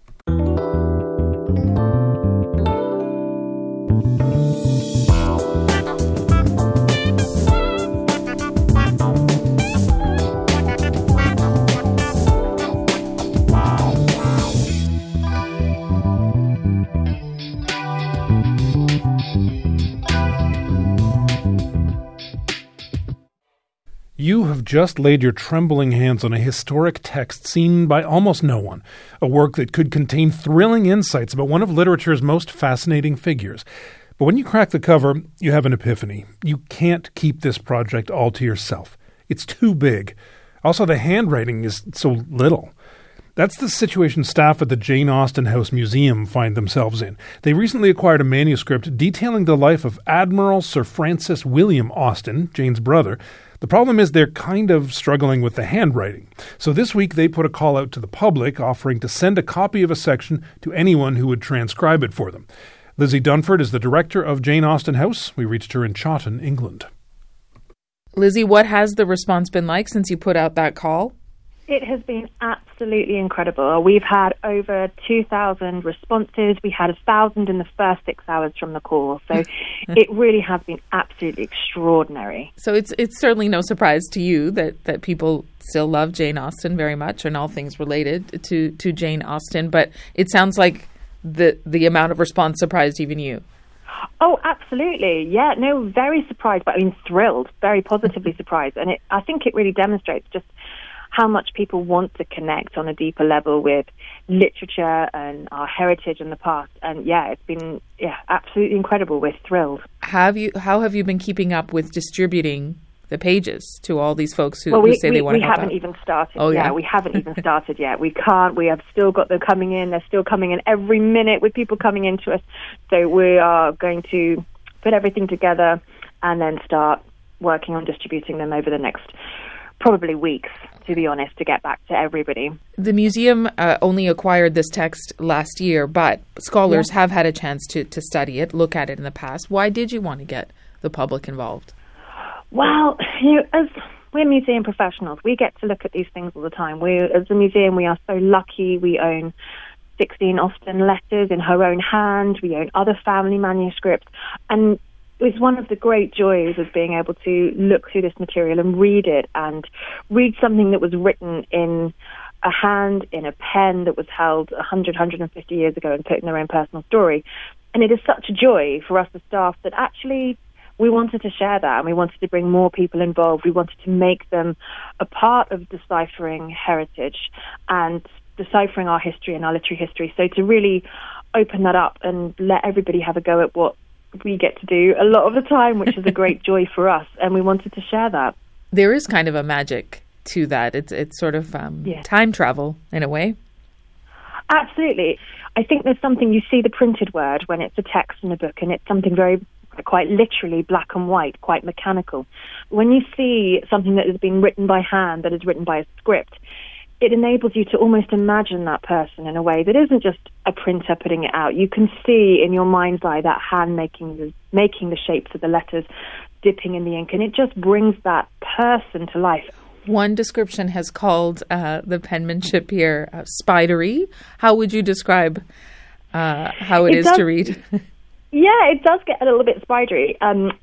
You have just laid your trembling hands on a historic text seen by almost no one, a work that could contain thrilling insights about one of literature's most fascinating figures. But when you crack the cover, you have an epiphany. You can't keep this project all to yourself. It's too big. Also, the handwriting is so little. That's the situation staff at the Jane Austen House Museum find themselves in. They recently acquired a manuscript detailing the life of Admiral Sir Francis William Austen, Jane's brother. The problem is they're kind of struggling with the handwriting. So this week they put a call out to the public, offering to send a copy of a section to anyone who would transcribe it for them. Lizzie Dunford is the director of Jane Austen House. We reached her in Chawton, England. Lizzie, what has the response been like since you put out that call? It has been absolutely incredible. We've had over 2,000 responses. We had 1,000 in the first 6 hours from the call. So it really has been absolutely extraordinary. So it's certainly no surprise to you that people still love Jane Austen very much and all things related to Jane Austen. But it sounds like the amount of response surprised even you. Oh, absolutely. Yeah, no, very surprised, but I mean thrilled, very positively surprised. And I think it really demonstrates just how much people want to connect on a deeper level with literature and our heritage and the past. And it's been absolutely incredible. We're thrilled. How have you been keeping up with distributing the pages to all these folks who say they want to help out? We haven't even started. Oh, yeah. We haven't even started yet. We can't. We have still got them coming in. They're still coming in every minute with people coming into us. So we are going to put everything together and then start working on distributing them over the next probably weeks, to be honest, to get back to everybody. The museum only acquired this text last year, but scholars have had a chance to study it, look at it in the past. Why did you want to get the public involved? Well, as we're museum professionals, we get to look at these things all the time. As a museum, we are so lucky. We own 16 Austen letters in her own hand. We own other family manuscripts. And it was one of the great joys of being able to look through this material and read it, and read something that was written in a hand, in a pen, that was held 100, 150 years ago and put in their own personal story. And it is such a joy for us as staff that actually we wanted to share that, and we wanted to bring more people involved. We wanted to make them a part of deciphering heritage and deciphering our history and our literary history. So to really open that up and let everybody have a go at what we get to do a lot of the time, which is a great joy for us, and we wanted to share that. There is kind of a magic to that. It's sort of time travel in a way. Absolutely. I think there's something, you see the printed word when it's a text in a book, and it's something quite literally black and white, quite mechanical. When you see something that has been written by hand, that is written by a script, it enables you to almost imagine that person in a way that isn't just a printer putting it out. You can see in your mind's eye that hand making the shapes of the letters, dipping in the ink, and it just brings that person to life. One description has called the penmanship here spidery. How would you describe how it is to read? Yeah, it does get a little bit spidery.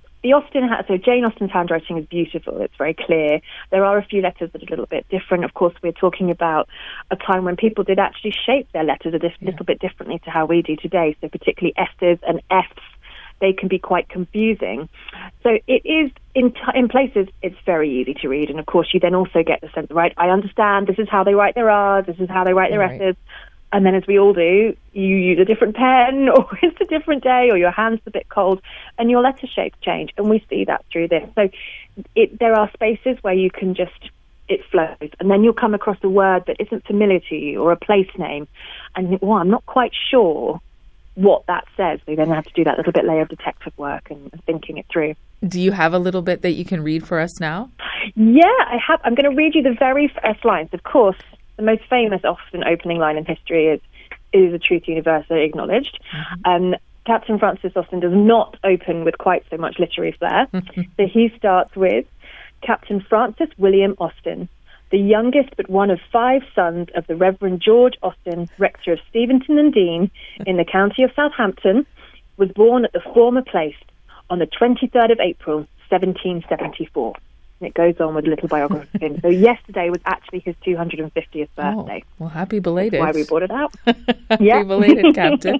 Jane Austen's handwriting is beautiful. It's very clear. There are a few letters that are a little bit different. Of course, we're talking about a time when people did actually shape their letters a little bit differently to how we do today. So particularly S's and F's, they can be quite confusing. So it is, in places, it's very easy to read. And of course, you then also get the sense, right, I understand, this is how they write their R's, this is how they write their S's. And then, as we all do, you use a different pen, or it's a different day, or your hand's a bit cold, and your letter shapes change. And we see that through this. So there are spaces where you can it flows. And then you'll come across a word that isn't familiar to you, or a place name, and you think, I'm not quite sure what that says. So you then have to do that little bit layer of detective work and thinking it through. Do you have a little bit that you can read for us now? Yeah, I have. I'm going to read you the very first lines. Of course, the most famous Austen opening line in history is a truth universally acknowledged. Mm-hmm. Captain Francis Austen does not open with quite so much literary flair. So he starts with, Captain Francis William Austen, the youngest but one of 5 sons of the Reverend George Austen, rector of Steventon and Dean in the county of Southampton, was born at the former place on the 23rd of April, 1774. And it goes on with a little biography of him. So yesterday was actually his 250th birthday. Well, happy belated. That's why we brought it out. Happy belated, Captain.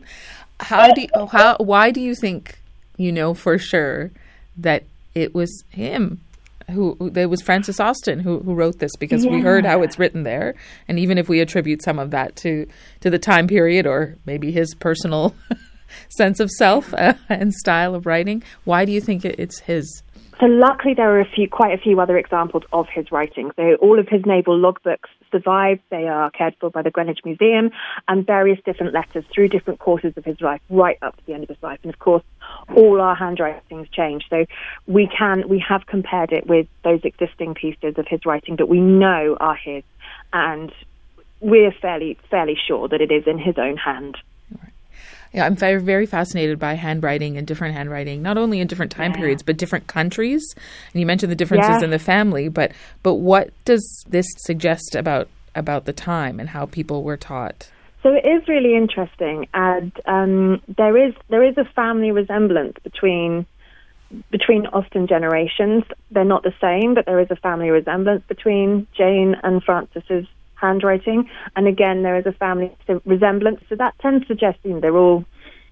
Why do you think you know for sure that it was him? It was Francis Austen who wrote this, because we heard how it's written there. And even if we attribute some of that to the time period, or maybe his personal sense of self and style of writing, why do you think it's his? So luckily there are quite a few other examples of his writing. So all of his naval logbooks survive. They are cared for by the Greenwich Museum, and various different letters through different courses of his life, right up to the end of his life. And of course, all our handwritings change. So we have compared it with those existing pieces of his writing that we know are his, and we're fairly sure that it is in his own hand. Yeah, I'm very, very fascinated by handwriting and different handwriting, not only in different time periods, but different countries. And you mentioned the differences in the family, but what does this suggest about the time and how people were taught? So it is really interesting, and there is a family resemblance between Austen generations. They're not the same, but there is a family resemblance between Jane and Francis's handwriting, and again there is a family resemblance, so that tends to suggest they're all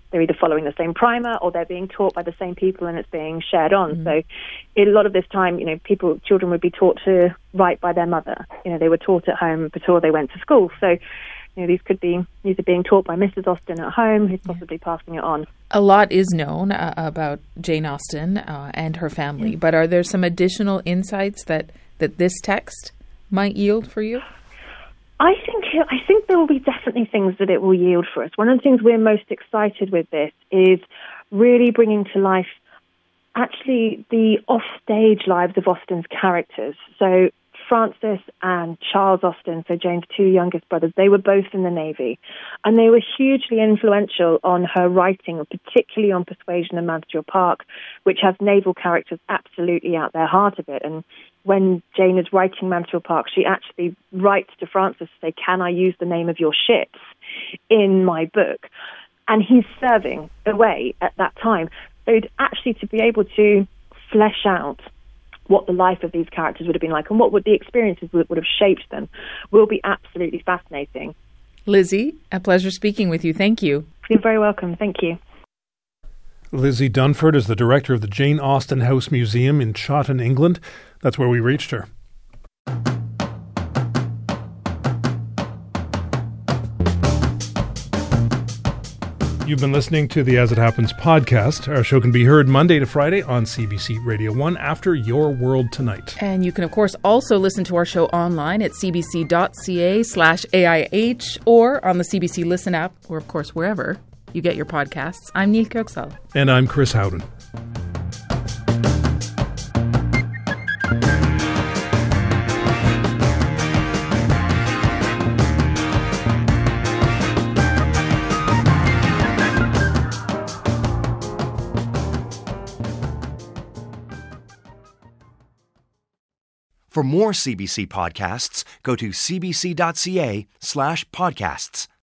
they're either following the same primer or they're being taught by the same people and it's being shared on. So a lot of this time, children would be taught to write by their mother. They were taught at home before they went to school. So, these are being taught by Mrs. Austen at home, who's possibly passing it on. A lot is known about Jane Austen and her family, but are there some additional insights that this text might yield for you? I think there will be definitely things that it will yield for us. One of the things we're most excited with this is really bringing to life actually the offstage lives of Austen's characters. So Frances and Charles Austen, so Jane's two youngest brothers, they were both in the Navy, and they were hugely influential on her writing, particularly on Persuasion and Mansfield Park, which has naval characters absolutely at their heart of it. And when Jane is writing Mansfield Park, she actually writes to Francis to say, "Can I use the name of your ships in my book?" And he's serving away at that time. So actually to be able to flesh out what the life of these characters would have been like and what would the experiences would have shaped them will be absolutely fascinating. Lizzie, a pleasure speaking with you. Thank you. You're very welcome. Thank you. Lizzie Dunford is the director of the Jane Austen House Museum in Chawton, England. That's where we reached her. You've been listening to the As It Happens podcast. Our show can be heard Monday to Friday on CBC Radio 1 after Your World Tonight. And you can, of course, also listen to our show online at cbc.ca/AIH or on the CBC Listen app, or, of course, wherever you get your podcasts. I'm Neil Kirksall. And I'm Chris Howden. For more CBC podcasts, go to cbc.ca/podcasts.